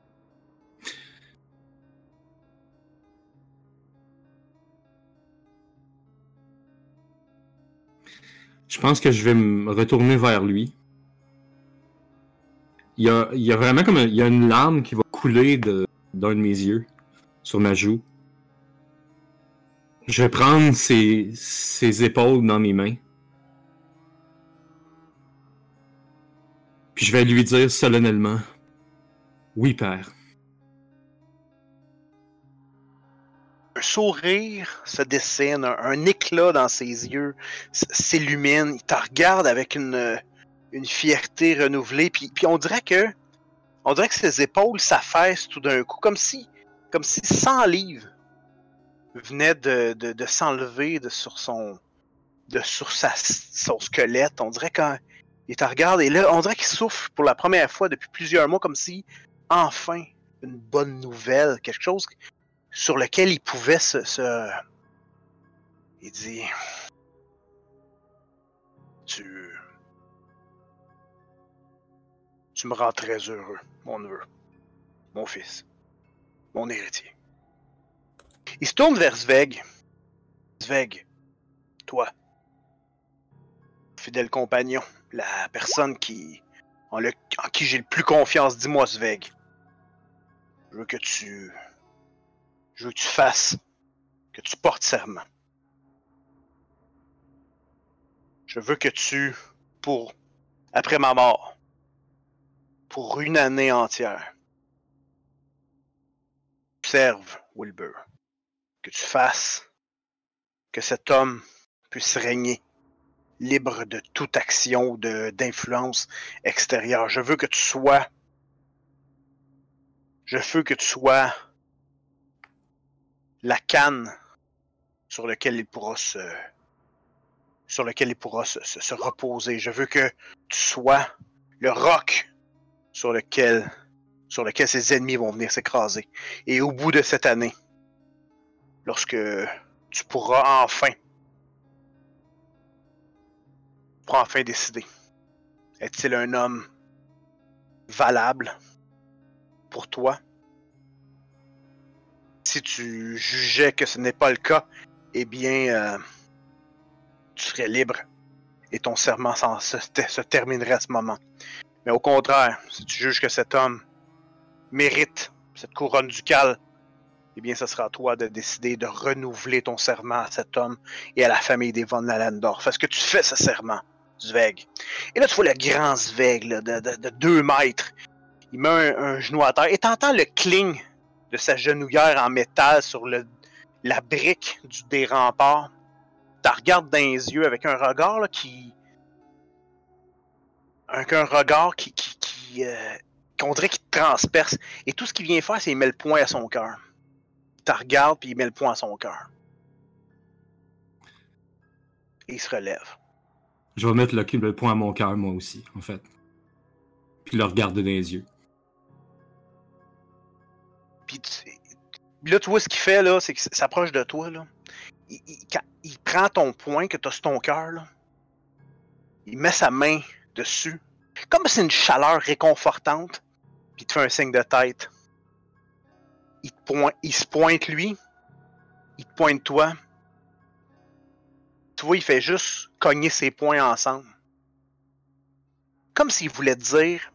Je pense que je vais me retourner vers lui. Il y a, il y a vraiment comme un, il y a une larme qui va couler de, d'un de mes yeux sur ma joue. Je vais prendre ses, ses épaules dans mes mains. Puis je vais lui dire solennellement: oui, père. Un sourire se dessine, un, un éclat dans ses yeux s'illumine. Il te regarde avec une, une fierté renouvelée. Puis, puis on dirait que on dirait que ses épaules s'affaissent tout d'un coup, comme si, comme si cent livres venaient de, de, de s'enlever de sur son, de sur sa, son squelette. On dirait quand il te regarde et là, on dirait qu'il souffle pour la première fois depuis plusieurs mois, comme si enfin une bonne nouvelle, quelque chose sur lequel il pouvait se... se... Il dit... Tu... Tu me rends très heureux, mon neveu, mon fils, mon héritier. Il se tourne vers Sveg. Sveg, toi, fidèle compagnon, la personne qui... en, le... en qui j'ai le plus confiance, dis-moi, Sveg. Je veux que tu... Je veux que tu fasses, que tu portes serment. Je veux que tu, pour, après ma mort, pour une année entière, observe Wilbur. Que tu fasses que cet homme puisse régner libre de toute action ou de, d'influence extérieure. Je veux que tu sois... Je veux que tu sois la canne sur laquelle il pourra se... sur lequel il pourra se, se, se reposer. Je veux que tu sois le roc sur lequel, sur lequel ses ennemis vont venir s'écraser. Et au bout de cette année, lorsque tu pourras enfin, tu pourras enfin décider, est-il un homme valable pour toi? Si tu jugeais que ce n'est pas le cas, eh bien, euh, tu serais libre et ton serment se, se terminerait à ce moment. Mais au contraire, si tu juges que cet homme mérite cette couronne ducale, eh bien, ce sera à toi de décider de renouveler ton serment à cet homme et à la famille des von Lallendorf. Est-ce que tu fais ce serment, Zveg? Et là, tu vois le grand Zveg là, de, de, de deux mètres. Il met un, un genou à terre et t'entends le cling de sa genouillère en métal sur le, la brique du, des remparts. Tu regardes dans les yeux avec un regard là, qui... Avec un regard qui... qui, qui euh, qu'on dirait qu'il te transperce. Et tout ce qu'il vient faire, c'est qu'il met le poing à son cœur. Il te regarde, puis il met le poing à son cœur. Et il se relève. Je vais mettre le, le poing à mon cœur, moi aussi, en fait. Puis le regarder dans les yeux. Puis tu... là, tu vois ce qu'il fait, là, c'est qu'il s'approche de toi, là. Il, il, quand il prend ton poing que tu as sur ton cœur, là, il met sa main dessus, comme si c'est une chaleur réconfortante, puis il te fait un signe de tête. Il, te pointe, il se pointe lui, il te pointe toi. Tu vois, il fait juste cogner ses poings ensemble. Comme s'il voulait te dire,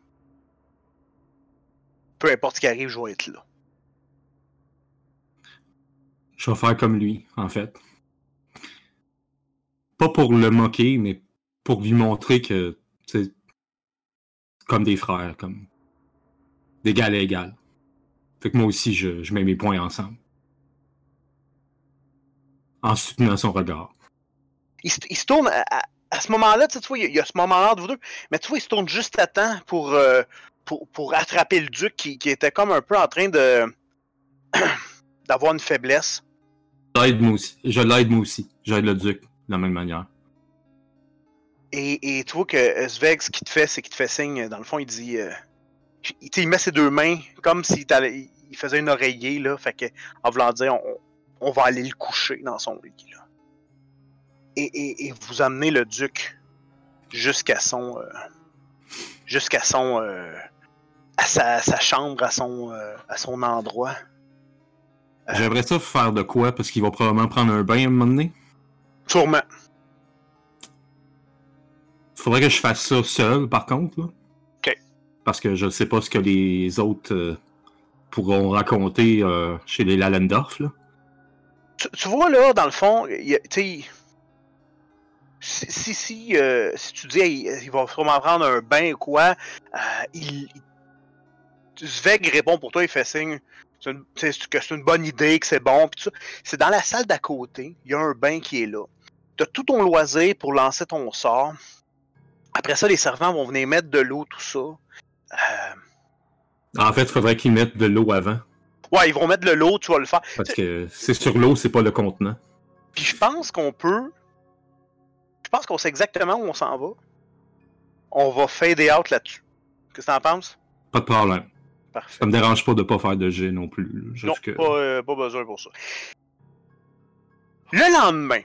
peu importe ce qui arrive, je vais être là. Je vais faire comme lui, en fait. Pas pour le moquer, mais pour lui montrer que c'est comme des frères, comme d'égal à égal. Fait que moi aussi, je, je mets mes poings ensemble. En soutenant son regard. Il, il se tourne à, à, à ce moment-là, tu vois, il y, a, il y a ce moment-là entre vous deux, mais tu vois, il se tourne juste à temps pour, euh, pour, pour attraper le duc qui, qui était comme un peu en train de d'avoir une faiblesse. Je l'aide moi aussi. Je l'aide moi aussi. J'aide le duc de la même manière. Et, et tu vois que Zveg, ce qu'il te fait, c'est qu'il te fait signe, dans le fond, il dit... Euh, il, il met ses deux mains comme s'il il faisait une oreiller, là, fait que, en voulant dire, on, on va aller le coucher dans son lit, là. Et, et, et vous amenez le duc jusqu'à son... Euh, jusqu'à son... Euh, à sa, sa chambre, à son, euh, à son endroit. Euh, J'aimerais ça faire de quoi, parce qu'il va probablement prendre un bain à un moment donné. Sûrement. Faudrait que je fasse ça seul, par contre, là. OK. Parce que je ne sais pas ce que les autres euh, pourront raconter euh, chez les Lallendorf, là. Tu, tu vois, là, dans le fond, tu sais... Si, si, si, euh, si tu dis hey, il va sûrement prendre un bain ou quoi, euh, il, il... Zveg répond pour toi, il fait signe c'est une, que c'est une bonne idée, que c'est bon. Pis tout ça. C'est dans la salle d'à côté, il y a un bain qui est là. Tu as tout ton loisir pour lancer ton sort. Après ça, les servants vont venir mettre de l'eau, tout ça. Euh... En fait, il faudrait qu'ils mettent de l'eau avant. Ouais, ils vont mettre de l'eau, tu vas le faire. Parce que c'est sur l'eau, c'est pas le contenant. Puis je pense qu'on peut... Je pense qu'on sait exactement où on s'en va. On va fader out là-dessus. Qu'est-ce que t'en penses? Pas de problème. Parfait. Ça me dérange pas de pas faire de jet non plus. Juste non, que... pas, euh, pas besoin pour ça. Le lendemain.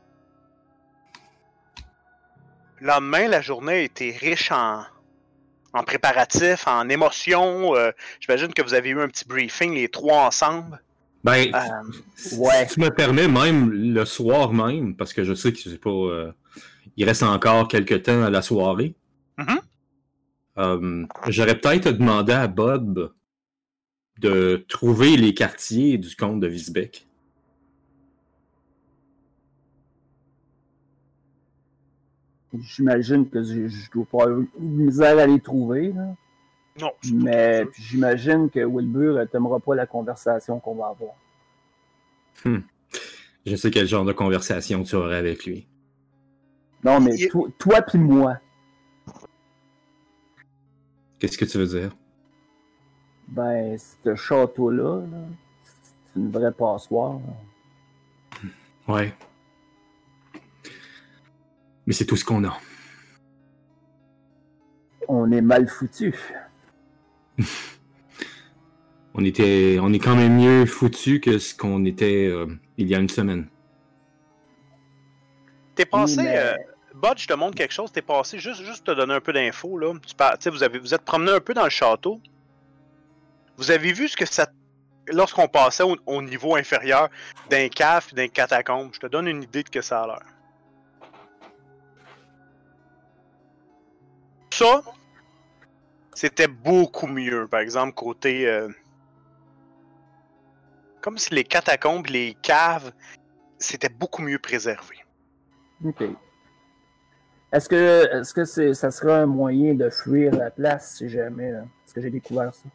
Le lendemain, la journée a été riche en, en préparatifs, en émotions. Euh, j'imagine que vous avez eu un petit briefing, les trois ensemble. Ben, euh, ouais. si tu me permets, même le soir même, parce que je sais que c'est pas... Euh, il reste encore quelques temps à la soirée. Mm-hmm. Euh, j'aurais peut-être demandé à Bob de trouver les quartiers du comte de Visbeck. « J'imagine que je, je dois pas avoir une misère à les trouver, là. Non. Mais j'imagine que Wilbur t'aimera pas la conversation qu'on va avoir. Hmm. Je sais quel genre de conversation tu aurais avec lui. Non, mais Il... toi, toi pis moi. Qu'est-ce que tu veux dire? Ben, ce château-là, là, c'est une vraie passoire. Ouais. Mais c'est tout ce qu'on a. On est mal foutus. on était, on est quand même mieux foutus que ce qu'on était euh, il y a une semaine. T'es passé, Oui, mais... euh, Bud, je te montre quelque chose. T'es passé, juste, juste te donner un peu d'infos, là. Tu par... vous, avez, vous êtes promené un peu dans le château. Vous avez vu ce que ça... Lorsqu'on passait au, au niveau inférieur d'un cave et d'un catacombe, je te donne une idée de que ça a l'air. Ça, c'était beaucoup mieux, par exemple, côté... Euh... Comme si les catacombes, les caves, c'était beaucoup mieux préservé. OK. Est-ce que, est-ce que c'est, ça serait un moyen de fuir la place si jamais, là? Est-ce que j'ai découvert ça?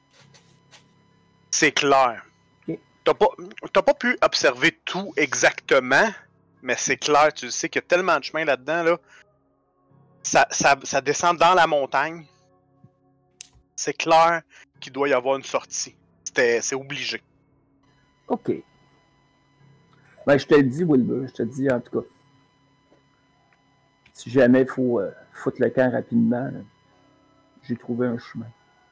C'est clair. Okay. T'as pas, t'as pas pu observer tout exactement, mais c'est clair, tu sais qu'il y a tellement de chemin là-dedans, là. Ça, ça, ça descend dans la montagne. C'est clair qu'il doit y avoir une sortie. C'était, c'est obligé. OK. Ben, je te le dis, Wilbur, je te le dis en tout cas. Si jamais il faut euh, foutre le camp rapidement, là, j'ai trouvé un chemin.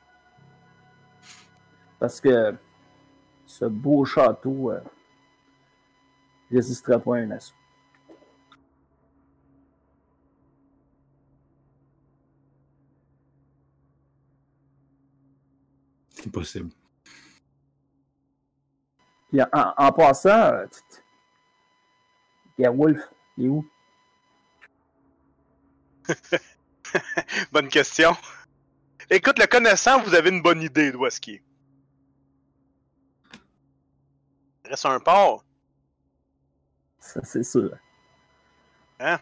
Parce que ce beau château euh, résisterait pas à un assaut. C'est possible. Puis en, en, en passant, euh, Gerwolf, il est où? Bonne question. Écoute, le connaissant, vous avez une bonne idée d'où est-ce qu'il est. Il reste un port. Ça, c'est sûr. Hein?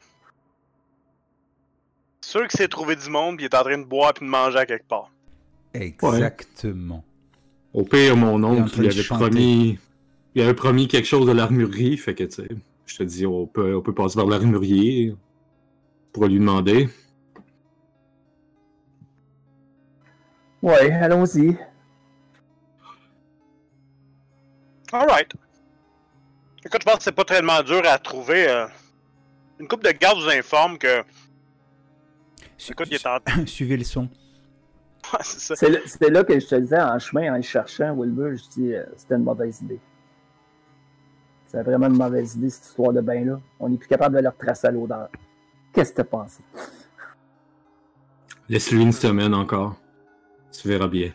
Sûr qu'il s'est trouvé du monde, puis il est en train de boire puis de manger à quelque part. Exactement. Ouais. Au pire, mon Il est en oncle, train il de avait chanter. promis... Il avait promis quelque chose de l'armurerie, fait que, tu sais, je te dis, on peut, on peut passer vers l'armurier pour lui demander. Ouais, allons-y. Alright. Écoute, je pense que c'est pas tellement dur à trouver. Euh... Une couple de gardes vous informe que... Su- Écoute, il est su- en... Suivez le son. Ouais, c'est ça. C'est là, c'était là que je te disais, en chemin, en le cherchant, Wilbur, je dis, euh, c'était une mauvaise idée. C'est vraiment une mauvaise idée, cette histoire de bain-là. On n'est plus capable de le retracer à l'odeur. Qu'est-ce que t'as pensé? Laisse-lui une semaine encore. Tu verras bien.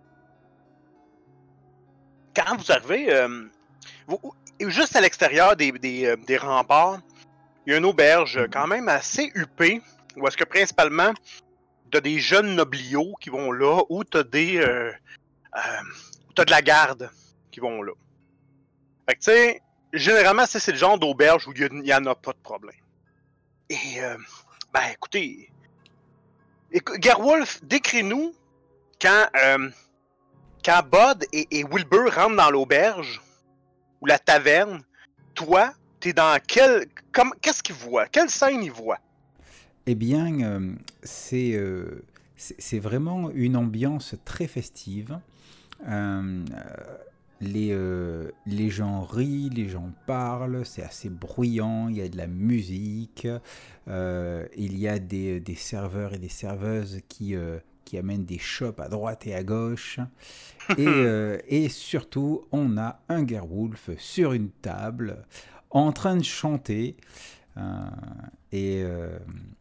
Quand vous arrivez, euh, vous, juste à l'extérieur des, des, euh, des remparts, il y a une auberge quand même assez huppée, où est-ce que principalement, t'as des jeunes nobliaux qui vont là, ou t'as des... Euh, euh, t'as de la garde qui vont là. Fait que tu sais, généralement, c'est le genre d'auberge où il n'y en a pas de problème. Et, euh, ben écoutez, écoute, Gerwolf, décris-nous quand, euh, quand Bud et, et Wilbur rentrent dans l'auberge, ou la taverne, toi, t'es dans quel... Comme, qu'est-ce qu'ils voient? Quelle scène ils voient? Eh bien, euh, c'est euh, c'est c'est vraiment une ambiance très festive. Euh, euh, les, euh, les gens rient, les gens parlent, c'est assez bruyant, il y a de la musique, euh, il y a des, des serveurs et des serveuses qui, euh, qui amènent des chopes à droite et à gauche. Et, euh, et surtout, on a un Gerwolf sur une table en train de chanter. Euh, et... Euh,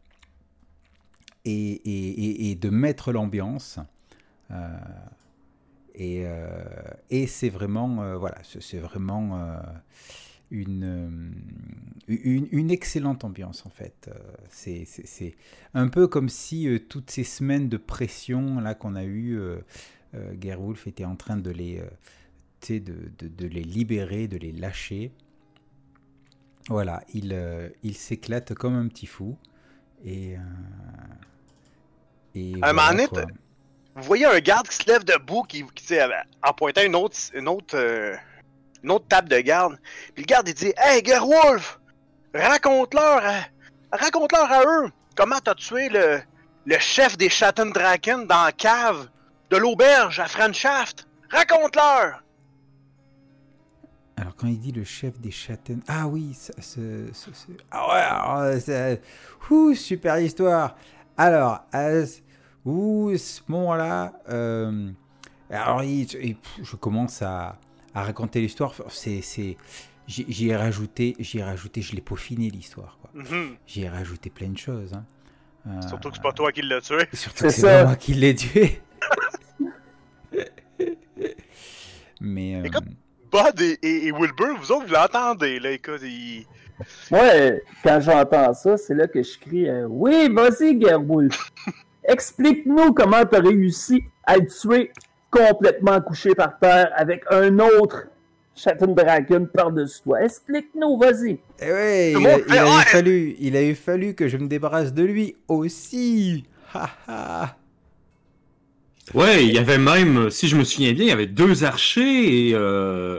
Et, et, et, et de mettre l'ambiance. Euh, et euh, et c'est vraiment, euh, voilà, c'est vraiment euh, une, une, une excellente ambiance en fait. C'est c'est un peu comme si euh, toutes ces semaines de pression là qu'on a eu, euh, euh, Gerwolf était en train de les, euh, de, de, de les libérer, de les lâcher. Voilà, il, euh, il s'éclate comme un petit fou. Et, euh, et Un voilà, moment donné, quoi. vous voyez un garde qui se lève debout, qui, qui tu sais, en pointant une autre, une autre, euh, une autre table de garde. Puis le garde il dit, hey Gerwolf, raconte-leur, à, raconte-leur à eux comment t'as tué le, le chef des Schattendraken dans la cave de l'auberge à Franshaft. Raconte-leur. Alors quand il dit le chef des Chatten... Ah oui, ça, ça, ça, ça- ah ouais, alors, ça- ouh, super histoire. Alors, à ce, ouh, ce moment-là, euh, alors il- il- je commence à, à raconter l'histoire. C'est, c'est, j'y j'y ai rajouté, j'y ai rajouté, je l'ai peaufiné l'histoire, quoi. Mhm. J'y ai rajouté plein de choses, hein. Euh, Surtout que c'est pas toi qui l'as tué. surtout C'est que c'est ça. pas moi qui l'ai tué. Mais euh, Écoute, Bud et, et, et Wilbur, vous autres, vous l'entendez, là, écoute, ils... Moi, euh, quand j'entends ça, c'est là que je crie euh, oui, vas-y, Gerwolf. Explique-nous comment t'as réussi à le tuer complètement couché par terre avec un autre Schattendraken par-dessus toi. Explique-nous, vas-y. Eh ouais, Tout il, le a, monde il fait, avait ouais. fallu, il avait fallu que je me débarrasse de lui aussi. Ha ha. Ouais, il y avait même, si je me souviens bien, il y avait deux archers et euh...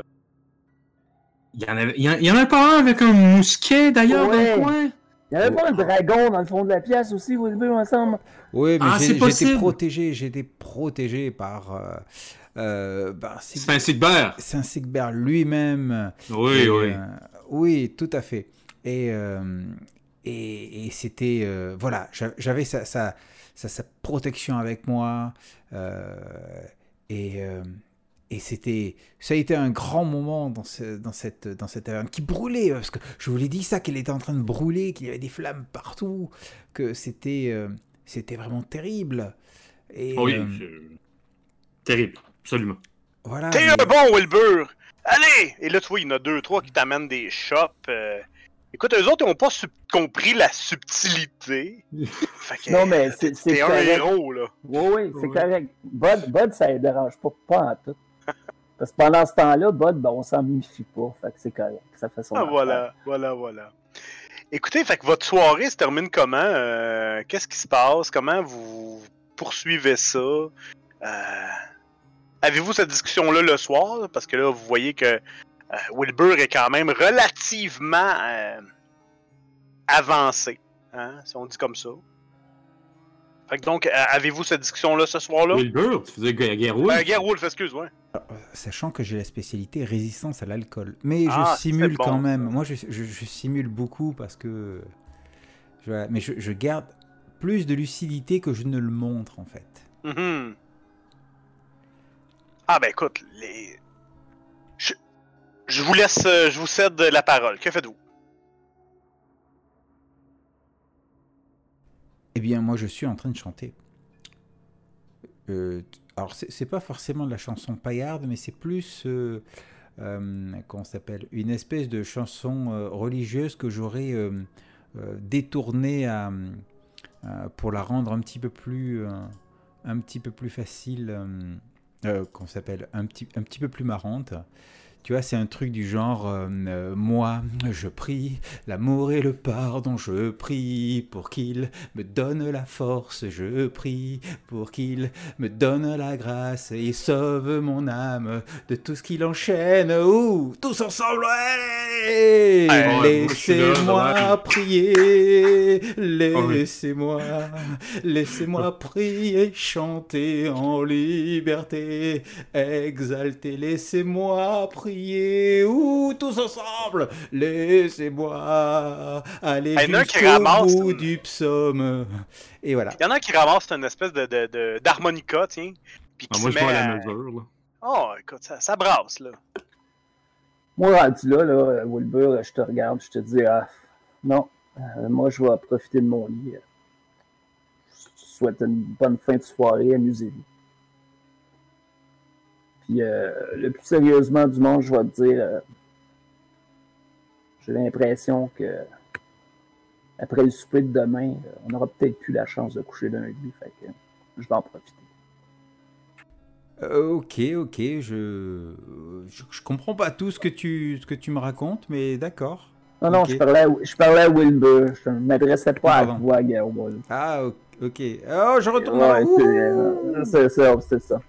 il y en avait, il y en, il y en a pas un avec un mousquet d'ailleurs Ouais. dans le coin. Il y avait pas un dragon dans le fond de la pièce aussi, Wilbur, ensemble? Oui, mais Ah, j'ai- c'est j'étais possible. protégé, j'étais protégé par euh, euh, bah, Sig- C'est un Sigbert. Saint-Sigbert lui-même. Oui, Et, oui. euh, oui, tout à fait. Et, euh, et, et c'était... euh, voilà, j'a- j'avais sa, sa, sa, sa protection avec moi. euh, et euh, et c'était... Ça a été un grand moment dans, ce, dans, cette, dans cette taverne qui brûlait. Parce que je vous l'ai dit ça, qu'elle était en train de brûler, qu'il y avait des flammes partout. Que c'était... euh, c'était vraiment terrible. Et Oui, euh, c'est- terrible, absolument. voilà. T'es mais- un bon, Wilbur! Allez! Et là, tu vois, il y en a deux, trois qui t'amènent des shops. euh. Écoute, eux autres, ils n'ont pas sub- compris la subtilité. Fait que, Non, mais c'est c'est t'es un correct. héros, là. Oui, oui, c'est Ouais. correct. Bud, Bud, ça ne dérange pas, pas en tout. Parce que pendant ce temps-là, Bud, ben, on s'en méfie pas. Fait que c'est correct. Ça fait son Ah, affaire. voilà, voilà, voilà. Écoutez, fait que votre soirée se termine comment? Euh, Qu'est-ce qui se passe? Comment vous poursuivez ça? Euh, Avez-vous cette discussion-là le soir? Parce que là, vous voyez que euh, Wilbur est quand même relativement euh, avancé, hein, si on dit comme ça. Fait que donc, euh, avez-vous cette discussion-là ce soir-là? Wilbur, tu faisais Gu- Gerwolf? Euh, Gerwolf, excuse-moi. Sachant que j'ai la spécialité résistance à l'alcool. Mais Ah, je simule c'est bon, quand même. ça. Moi, je, je- je simule beaucoup parce que... je- mais je, je garde plus de lucidité que je ne le montre, en fait. Mhm. Ah ben écoute, les... je... je vous laisse, euh, je vous cède la parole. Que faites-vous? Eh bien, moi, je suis en train de chanter. Euh, t- alors, c'est c'est pas forcément de la chanson paillarde, mais c'est plus... Euh, euh, comment ça s'appelle? Une espèce de chanson euh, religieuse que j'aurais euh, euh, détournée à, euh, pour la rendre un petit peu plus... euh, un petit peu plus facile... euh, euh, qu'on s'appelle un petit, un petit peu plus marrante. Tu vois, c'est un truc du genre euh, euh, moi, je prie l'amour et le pardon, je prie pour qu'il me donne la force, je prie pour qu'il me donne la grâce et sauve mon âme de tout ce qui l'enchaîne. Ouh, tous ensemble, ouais, Ouais, ouais, moi, je suis là, laissez-moi ouais. prier, oui. laissez-moi, laissez-moi prier, chanter en liberté, exalter, laissez-moi prier. Ouh, tous ensemble, laissez-moi aller Il y en a un qui jusqu'au ramasse bout une- du psaume. Et voilà. Il y en a un qui ramasse une espèce de, de, de- d'harmonica, tiens. Puis Ah, qui moi, se je met vois à à... la mesure. Là. Oh, écoute, ça, ça brasse, là. Moi, rendu là, là, Wilbur, je te regarde, je te dis, ah, non, euh, moi, je vais profiter de mon lit. Je te souhaite une bonne fin de soirée, amusez-vous. Puis, euh, le plus sérieusement du monde, je vais te dire, euh, j'ai l'impression que après le souper de demain, euh, on n'aura peut-être plus la chance de coucher d'un lit, fait que je vais en profiter. Euh, ok, ok, je... je je comprends pas tout ce que tu ce que tu me racontes, mais d'accord. Non, non, Ok. je, parlais à, je parlais à Wilbur. Je ne m'adressais pas Pardon. à toi, à Gerwolf. Ah, o- ok. Oh, je retourne Ouais, dans c'est Ouh! euh, c'est ça, c'est ça.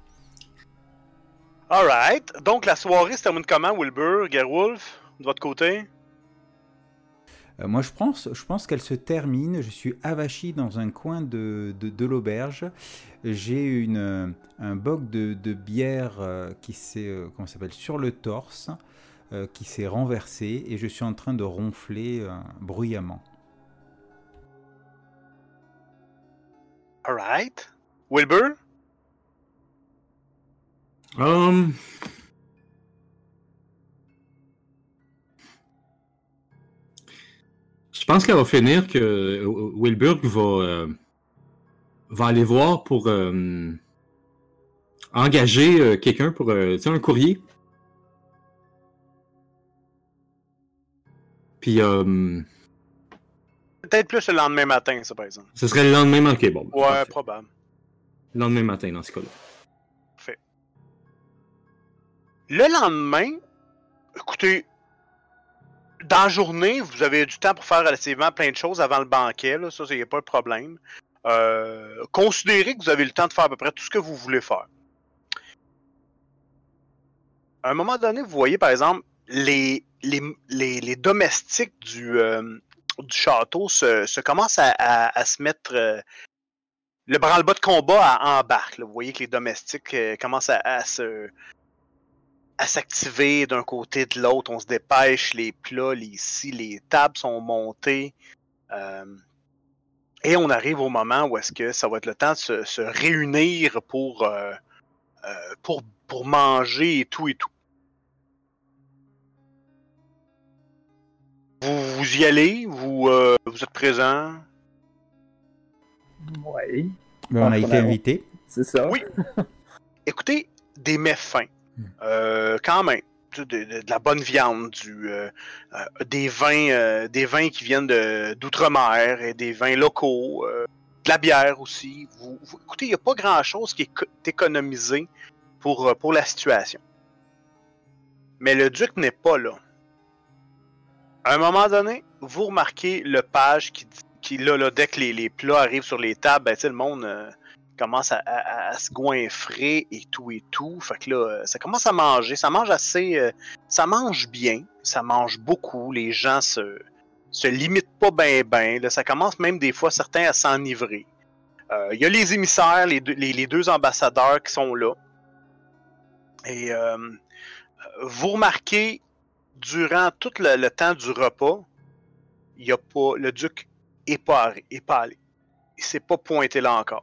Alright. Donc, la soirée se termine comment, Wilbur, Gerwolf, de votre côté? Euh, moi, je pense, je pense qu'elle se termine. Je suis avachi dans un coin de, de, de l'auberge. J'ai une, euh, un boc de, de bière euh, qui s'est, euh, comment ça s'appelle, sur le torse, euh, qui s'est renversé, et je suis en train de ronfler euh, bruyamment. Alright. Wilbur? Um... Je pense qu'elle va finir que euh, Wilburg va, euh, va aller voir pour euh, engager euh, quelqu'un pour euh, tu sais, un courrier. Puis euh, Peut-être plus le lendemain matin, ça, par exemple. ce serait le lendemain. Ok, bon. Ouais, parfait. probable. Le lendemain matin dans ce cas-là. Fait. Le lendemain, écoutez, dans la journée, vous avez du temps pour faire relativement plein de choses avant le banquet, là, ça, il n'y a pas de problème. Euh, considérez que vous avez le temps de faire à peu près tout ce que vous voulez faire. À un moment donné, vous voyez, par exemple, les, les, les, les domestiques du, euh, du château se, se commencent à, à, à se mettre... Euh, le branle-bas de combat à, embarque. Là. Vous voyez que les domestiques euh, commencent à, à se... à s'activer d'un côté de l'autre. On se dépêche, les plats, les scies, les tables sont montées. Euh, et on arrive au moment où est-ce que ça va être le temps de se, se réunir pour, euh, euh, pour, pour manger et tout et tout. Vous, vous y allez? Vous, euh, vous êtes présent? Oui. Mais on a Ah, été on a- invités. C'est ça. Oui. Écoutez, des mets fins. Euh, quand même. De, de, de la bonne viande, du, euh, euh, des vins euh, des vins qui viennent de, d'outre-mer, et des vins locaux, euh, de la bière aussi. Vous, vous, écoutez, il n'y a pas grand-chose qui est co- économisé pour, euh, pour la situation. Mais le duc n'est pas là. À un moment donné, vous remarquez le page qui, qui là, là, dès que les, les plats arrivent sur les tables, ben, tu sais, le monde euh, commence à, à, à se goinfrer et tout et tout. Fait que là, euh, ça commence à manger. Ça mange assez... Euh, ça mange bien. Ça mange beaucoup. Les gens se, se limitent pas ben ben. Là, ça commence même des fois certains à s'enivrer. Il euh, y a les émissaires, les deux, les, les deux ambassadeurs qui sont là. Et euh, vous remarquez, durant tout le, le temps du repas, il y a pas, le duc est pas, est pas allé. Il s'est pas pointé là encore.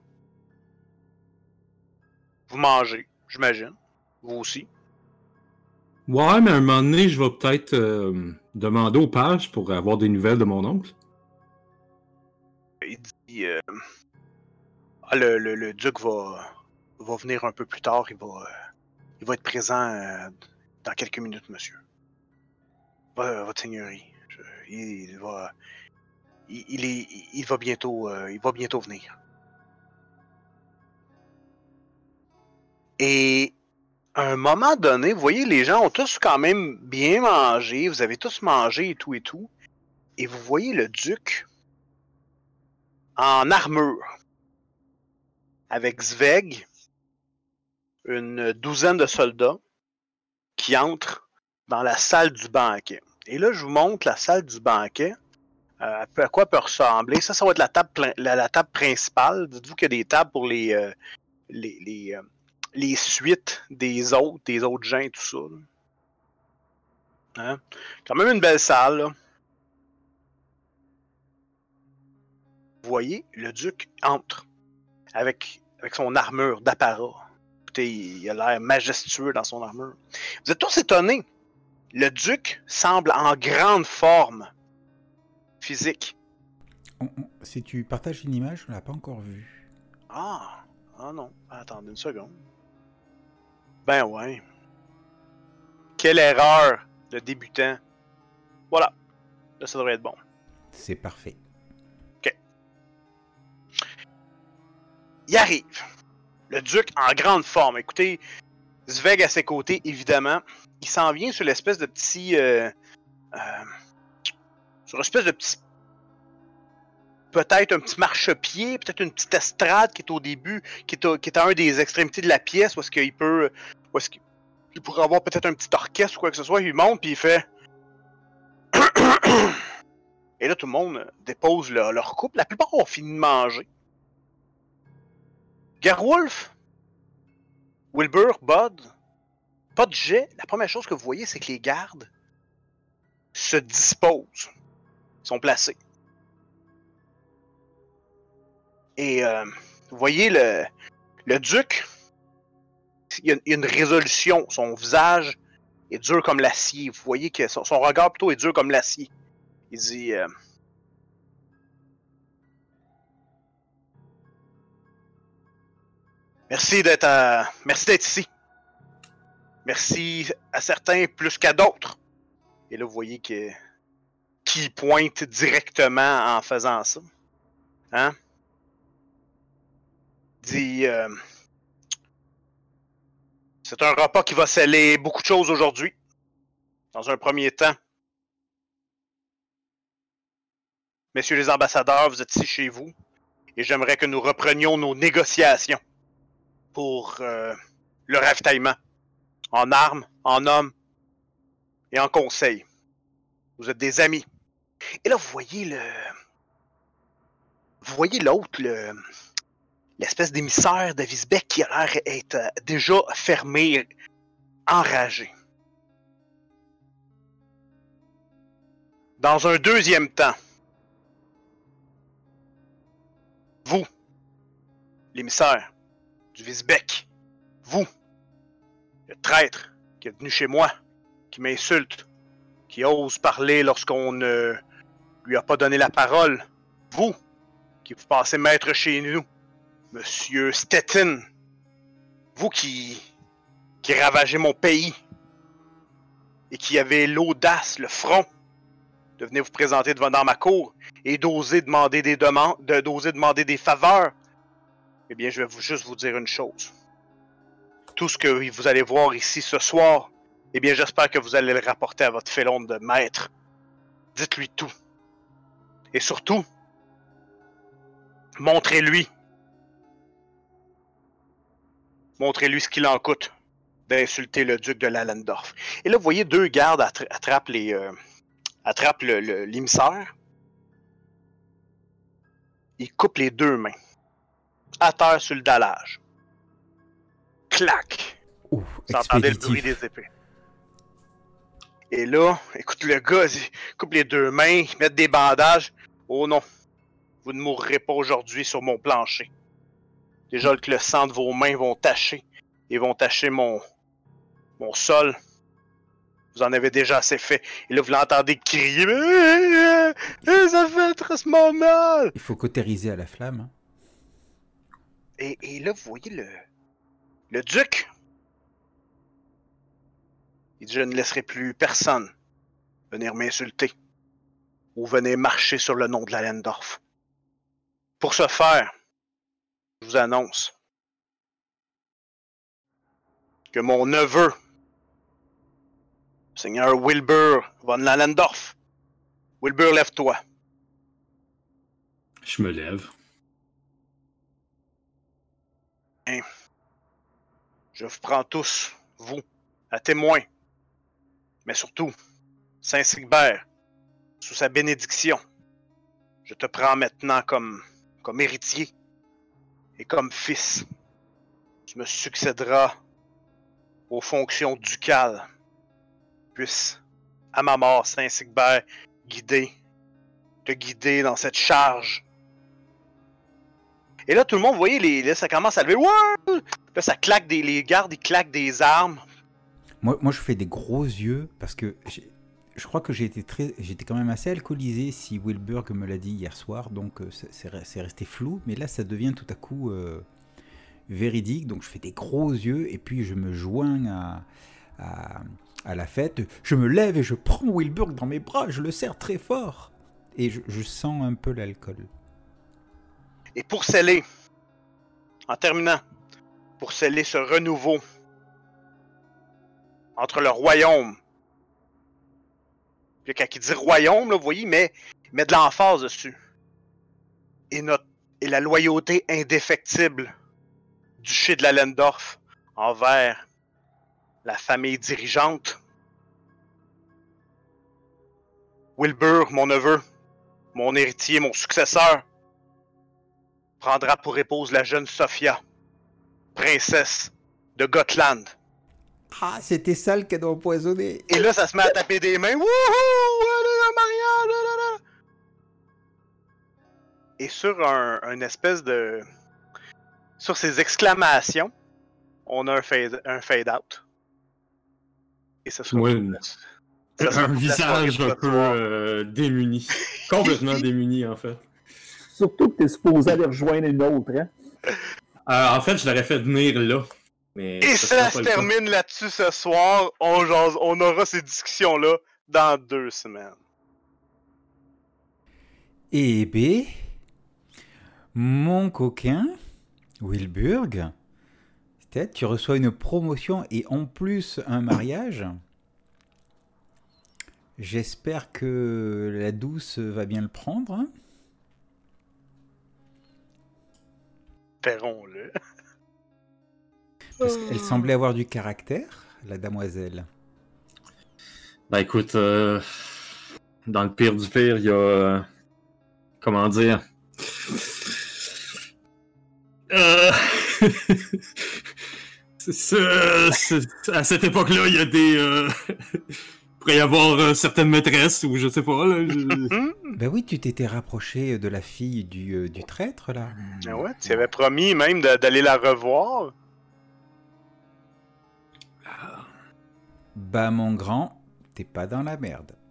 Vous mangez, j'imagine. Vous aussi. Ouais, mais à un moment donné, je vais peut-être euh, demander au page pour avoir des nouvelles de mon oncle. Il dit euh, ah, le, le, le duc va, va venir un peu plus tard. Il va, euh, il va être présent euh, dans quelques minutes, monsieur. Va, votre seigneurie. Je, il, il va. Il, il, est, il va bientôt. Euh, il va bientôt venir. Et à un moment donné, vous voyez, les gens ont tous quand même bien mangé. Vous avez tous mangé et tout et tout. Et vous voyez le duc en armure. Avec Zveg, une douzaine de soldats qui entrent dans la salle du banquet. Et là, je vous montre la salle du banquet. Euh, à quoi peut ressembler. Ça, ça va être la table, la, la table principale. Dites-vous qu'il y a des tables pour les, euh, les, les, euh, les suites des autres, des autres gens et tout ça. Hein? Quand même une belle salle. Là. Vous voyez, le duc entre avec, avec son armure d'apparat. Écoutez, il a l'air majestueux dans son armure. Vous êtes tous étonnés. Le duc semble en grande forme physique. On- on- si tu partages une image, on l'a pas encore vue. Ah, ah non. Attendez une seconde. Ben ouais. Quelle erreur de débutant. Voilà. Là, ça devrait être bon. C'est parfait. Il arrive. Le duc en grande forme. Écoutez, Zveg à ses côtés, évidemment. Il s'en vient sur l'espèce de petit... Euh, euh, sur une espèce de petit... Peut-être un petit marchepied, peut-être une petite estrade qui est au début, qui est, au, qui est à un des extrémités de la pièce, où est-ce qu'il peut... Où est-ce qu'il pourrait avoir peut-être un petit orchestre ou quoi que ce soit, il monte, puis il fait... Et là, tout le monde dépose leur, leur coupe. La plupart ont fini de manger. Gerwolf, Wilbur, Bud, pas de jet. La première chose que vous voyez, c'est que les gardes se disposent, sont placés. Et euh, vous voyez le, le duc, il y, a, il y a une résolution. Son visage est dur comme l'acier. Vous voyez que son, son regard plutôt est dur comme l'acier. Il dit... Euh, Merci d'être euh, merci d'être ici. Merci à certains plus qu'à d'autres. Et là, vous voyez que qui pointe directement en faisant ça. Hein? Dit euh, c'est un repas qui va sceller beaucoup de choses aujourd'hui. Dans un premier temps. Messieurs les ambassadeurs, vous êtes ici chez vous. Et j'aimerais que nous reprenions nos négociations. Pour euh, le ravitaillement, en armes, en hommes et en conseils. Vous êtes des amis. Et là, vous voyez le... Vous voyez l'autre, le... l'espèce d'émissaire de Visbeck qui a l'air d'être euh, déjà fermé, enragé. Dans un deuxième temps, vous, l'émissaire, du Visbeck. Vous, le traître qui est venu chez moi, qui m'insulte, qui ose parler lorsqu'on ne lui a pas donné la parole. Vous, qui vous passez maître chez nous, Monsieur Stettin. Vous qui, qui ravagez mon pays et qui avez l'audace, le front de venir vous présenter devant dans ma cour et d'oser demander des demandes, de, d'oser demander des faveurs. Eh bien, je vais vous, juste vous dire une chose. Tout ce que vous allez voir ici ce soir, eh bien, j'espère que vous allez le rapporter à votre félon de maître. Dites-lui tout. Et surtout, montrez-lui. Montrez-lui ce qu'il en coûte d'insulter le duc de Lallendorf. Et là, vous voyez deux gardes attra- attrapent les, euh, attrapent le, le, l'émissaire. Ils coupent les deux mains. À terre sur le dallage. Clac! Ouh, vous entendez le bruit des épées. Et là, écoute, le gars, il coupe les deux mains, il met des bandages. Oh non, vous ne mourrez pas aujourd'hui sur mon plancher. Déjà que le sang de vos mains vont tacher, et vont tacher mon, mon sol. Vous en avez déjà assez fait. Et là, vous l'entendez crier. Ça fait atrocement mal! Il faut cautériser à la flamme. Hein. Et, et là, vous voyez le, le duc. Il dit, je ne laisserai plus personne venir m'insulter ou venir marcher sur le nom de Lallendorf. Pour ce faire, je vous annonce que mon neveu, Seigneur Wilbur von Lallendorf, Wilbur, lève-toi. Je me lève. Et je vous prends tous, vous, à témoin, mais surtout, Saint-Sigbert, sous sa bénédiction, je te prends maintenant comme, comme héritier et comme fils. Tu me succéderas aux fonctions ducales. Puisse, à ma mort, Saint-Sigbert, guider, te guider dans cette charge. Et là, tout le monde, vous voyez, les, là, ça commence à lever. Wouah! Là, ça claque des... Les gardes, ils claquent des armes. Moi, moi, je fais des gros yeux parce que je crois que j'ai été très, j'étais quand même assez alcoolisé, si Wilbur me l'a dit hier soir, donc euh, c'est resté flou. Mais là, ça devient tout à coup euh, véridique. Donc, je fais des gros yeux et puis je me joins à, à, à la fête. Je me lève et je prends Wilbur dans mes bras. Je le serre très fort et je, je sens un peu l'alcool. Et pour sceller, en terminant, pour sceller ce renouveau entre le royaume Puis quand il dit royaume, là, vous voyez, il met, il met de l'emphase dessus. Et, notre, et la loyauté indéfectible du duché de Lallendorf envers la famille dirigeante. Wilbur, mon neveu, mon héritier, mon successeur, prendra pour épouse la jeune Sophia, princesse de Gotland. Ah, c'était ça le cadeau empoisonné. Et là, ça se met à taper des mains. Wouhou! Le mariage! Là, là. Et sur un, un espèce de... Sur ces exclamations, on a un fade, un fade out. Et ça sera... Ouais, tout, ça sera un visage un peu euh, démuni. Complètement démuni, en fait. Surtout que t'es supposé aller rejoindre une autre, hein? Euh, en fait, je l'aurais fait venir là. Mais et ça se termine là-dessus ce soir. On, jase, on aura ces discussions-là dans deux semaines. Eh bien, mon coquin, Wilburg, peut-être tu reçois une promotion et en plus un mariage. J'espère que la douce va bien le prendre. Hein. Verrons-le. Parce qu'elle semblait avoir du caractère, la damoiselle. Ben écoute, euh, dans le pire du pire, il y a... Euh, comment dire... Euh... c'est, c'est, à cette époque-là, il y a des... Euh... il pourrait y avoir euh, certaines maîtresses, ou je sais pas, là. Je... Ben oui, tu t'étais rapproché de la fille du, euh, du traître, là. Ah ouais, tu avais promis même de, d'aller la revoir. Bah mon grand, t'es pas dans la merde.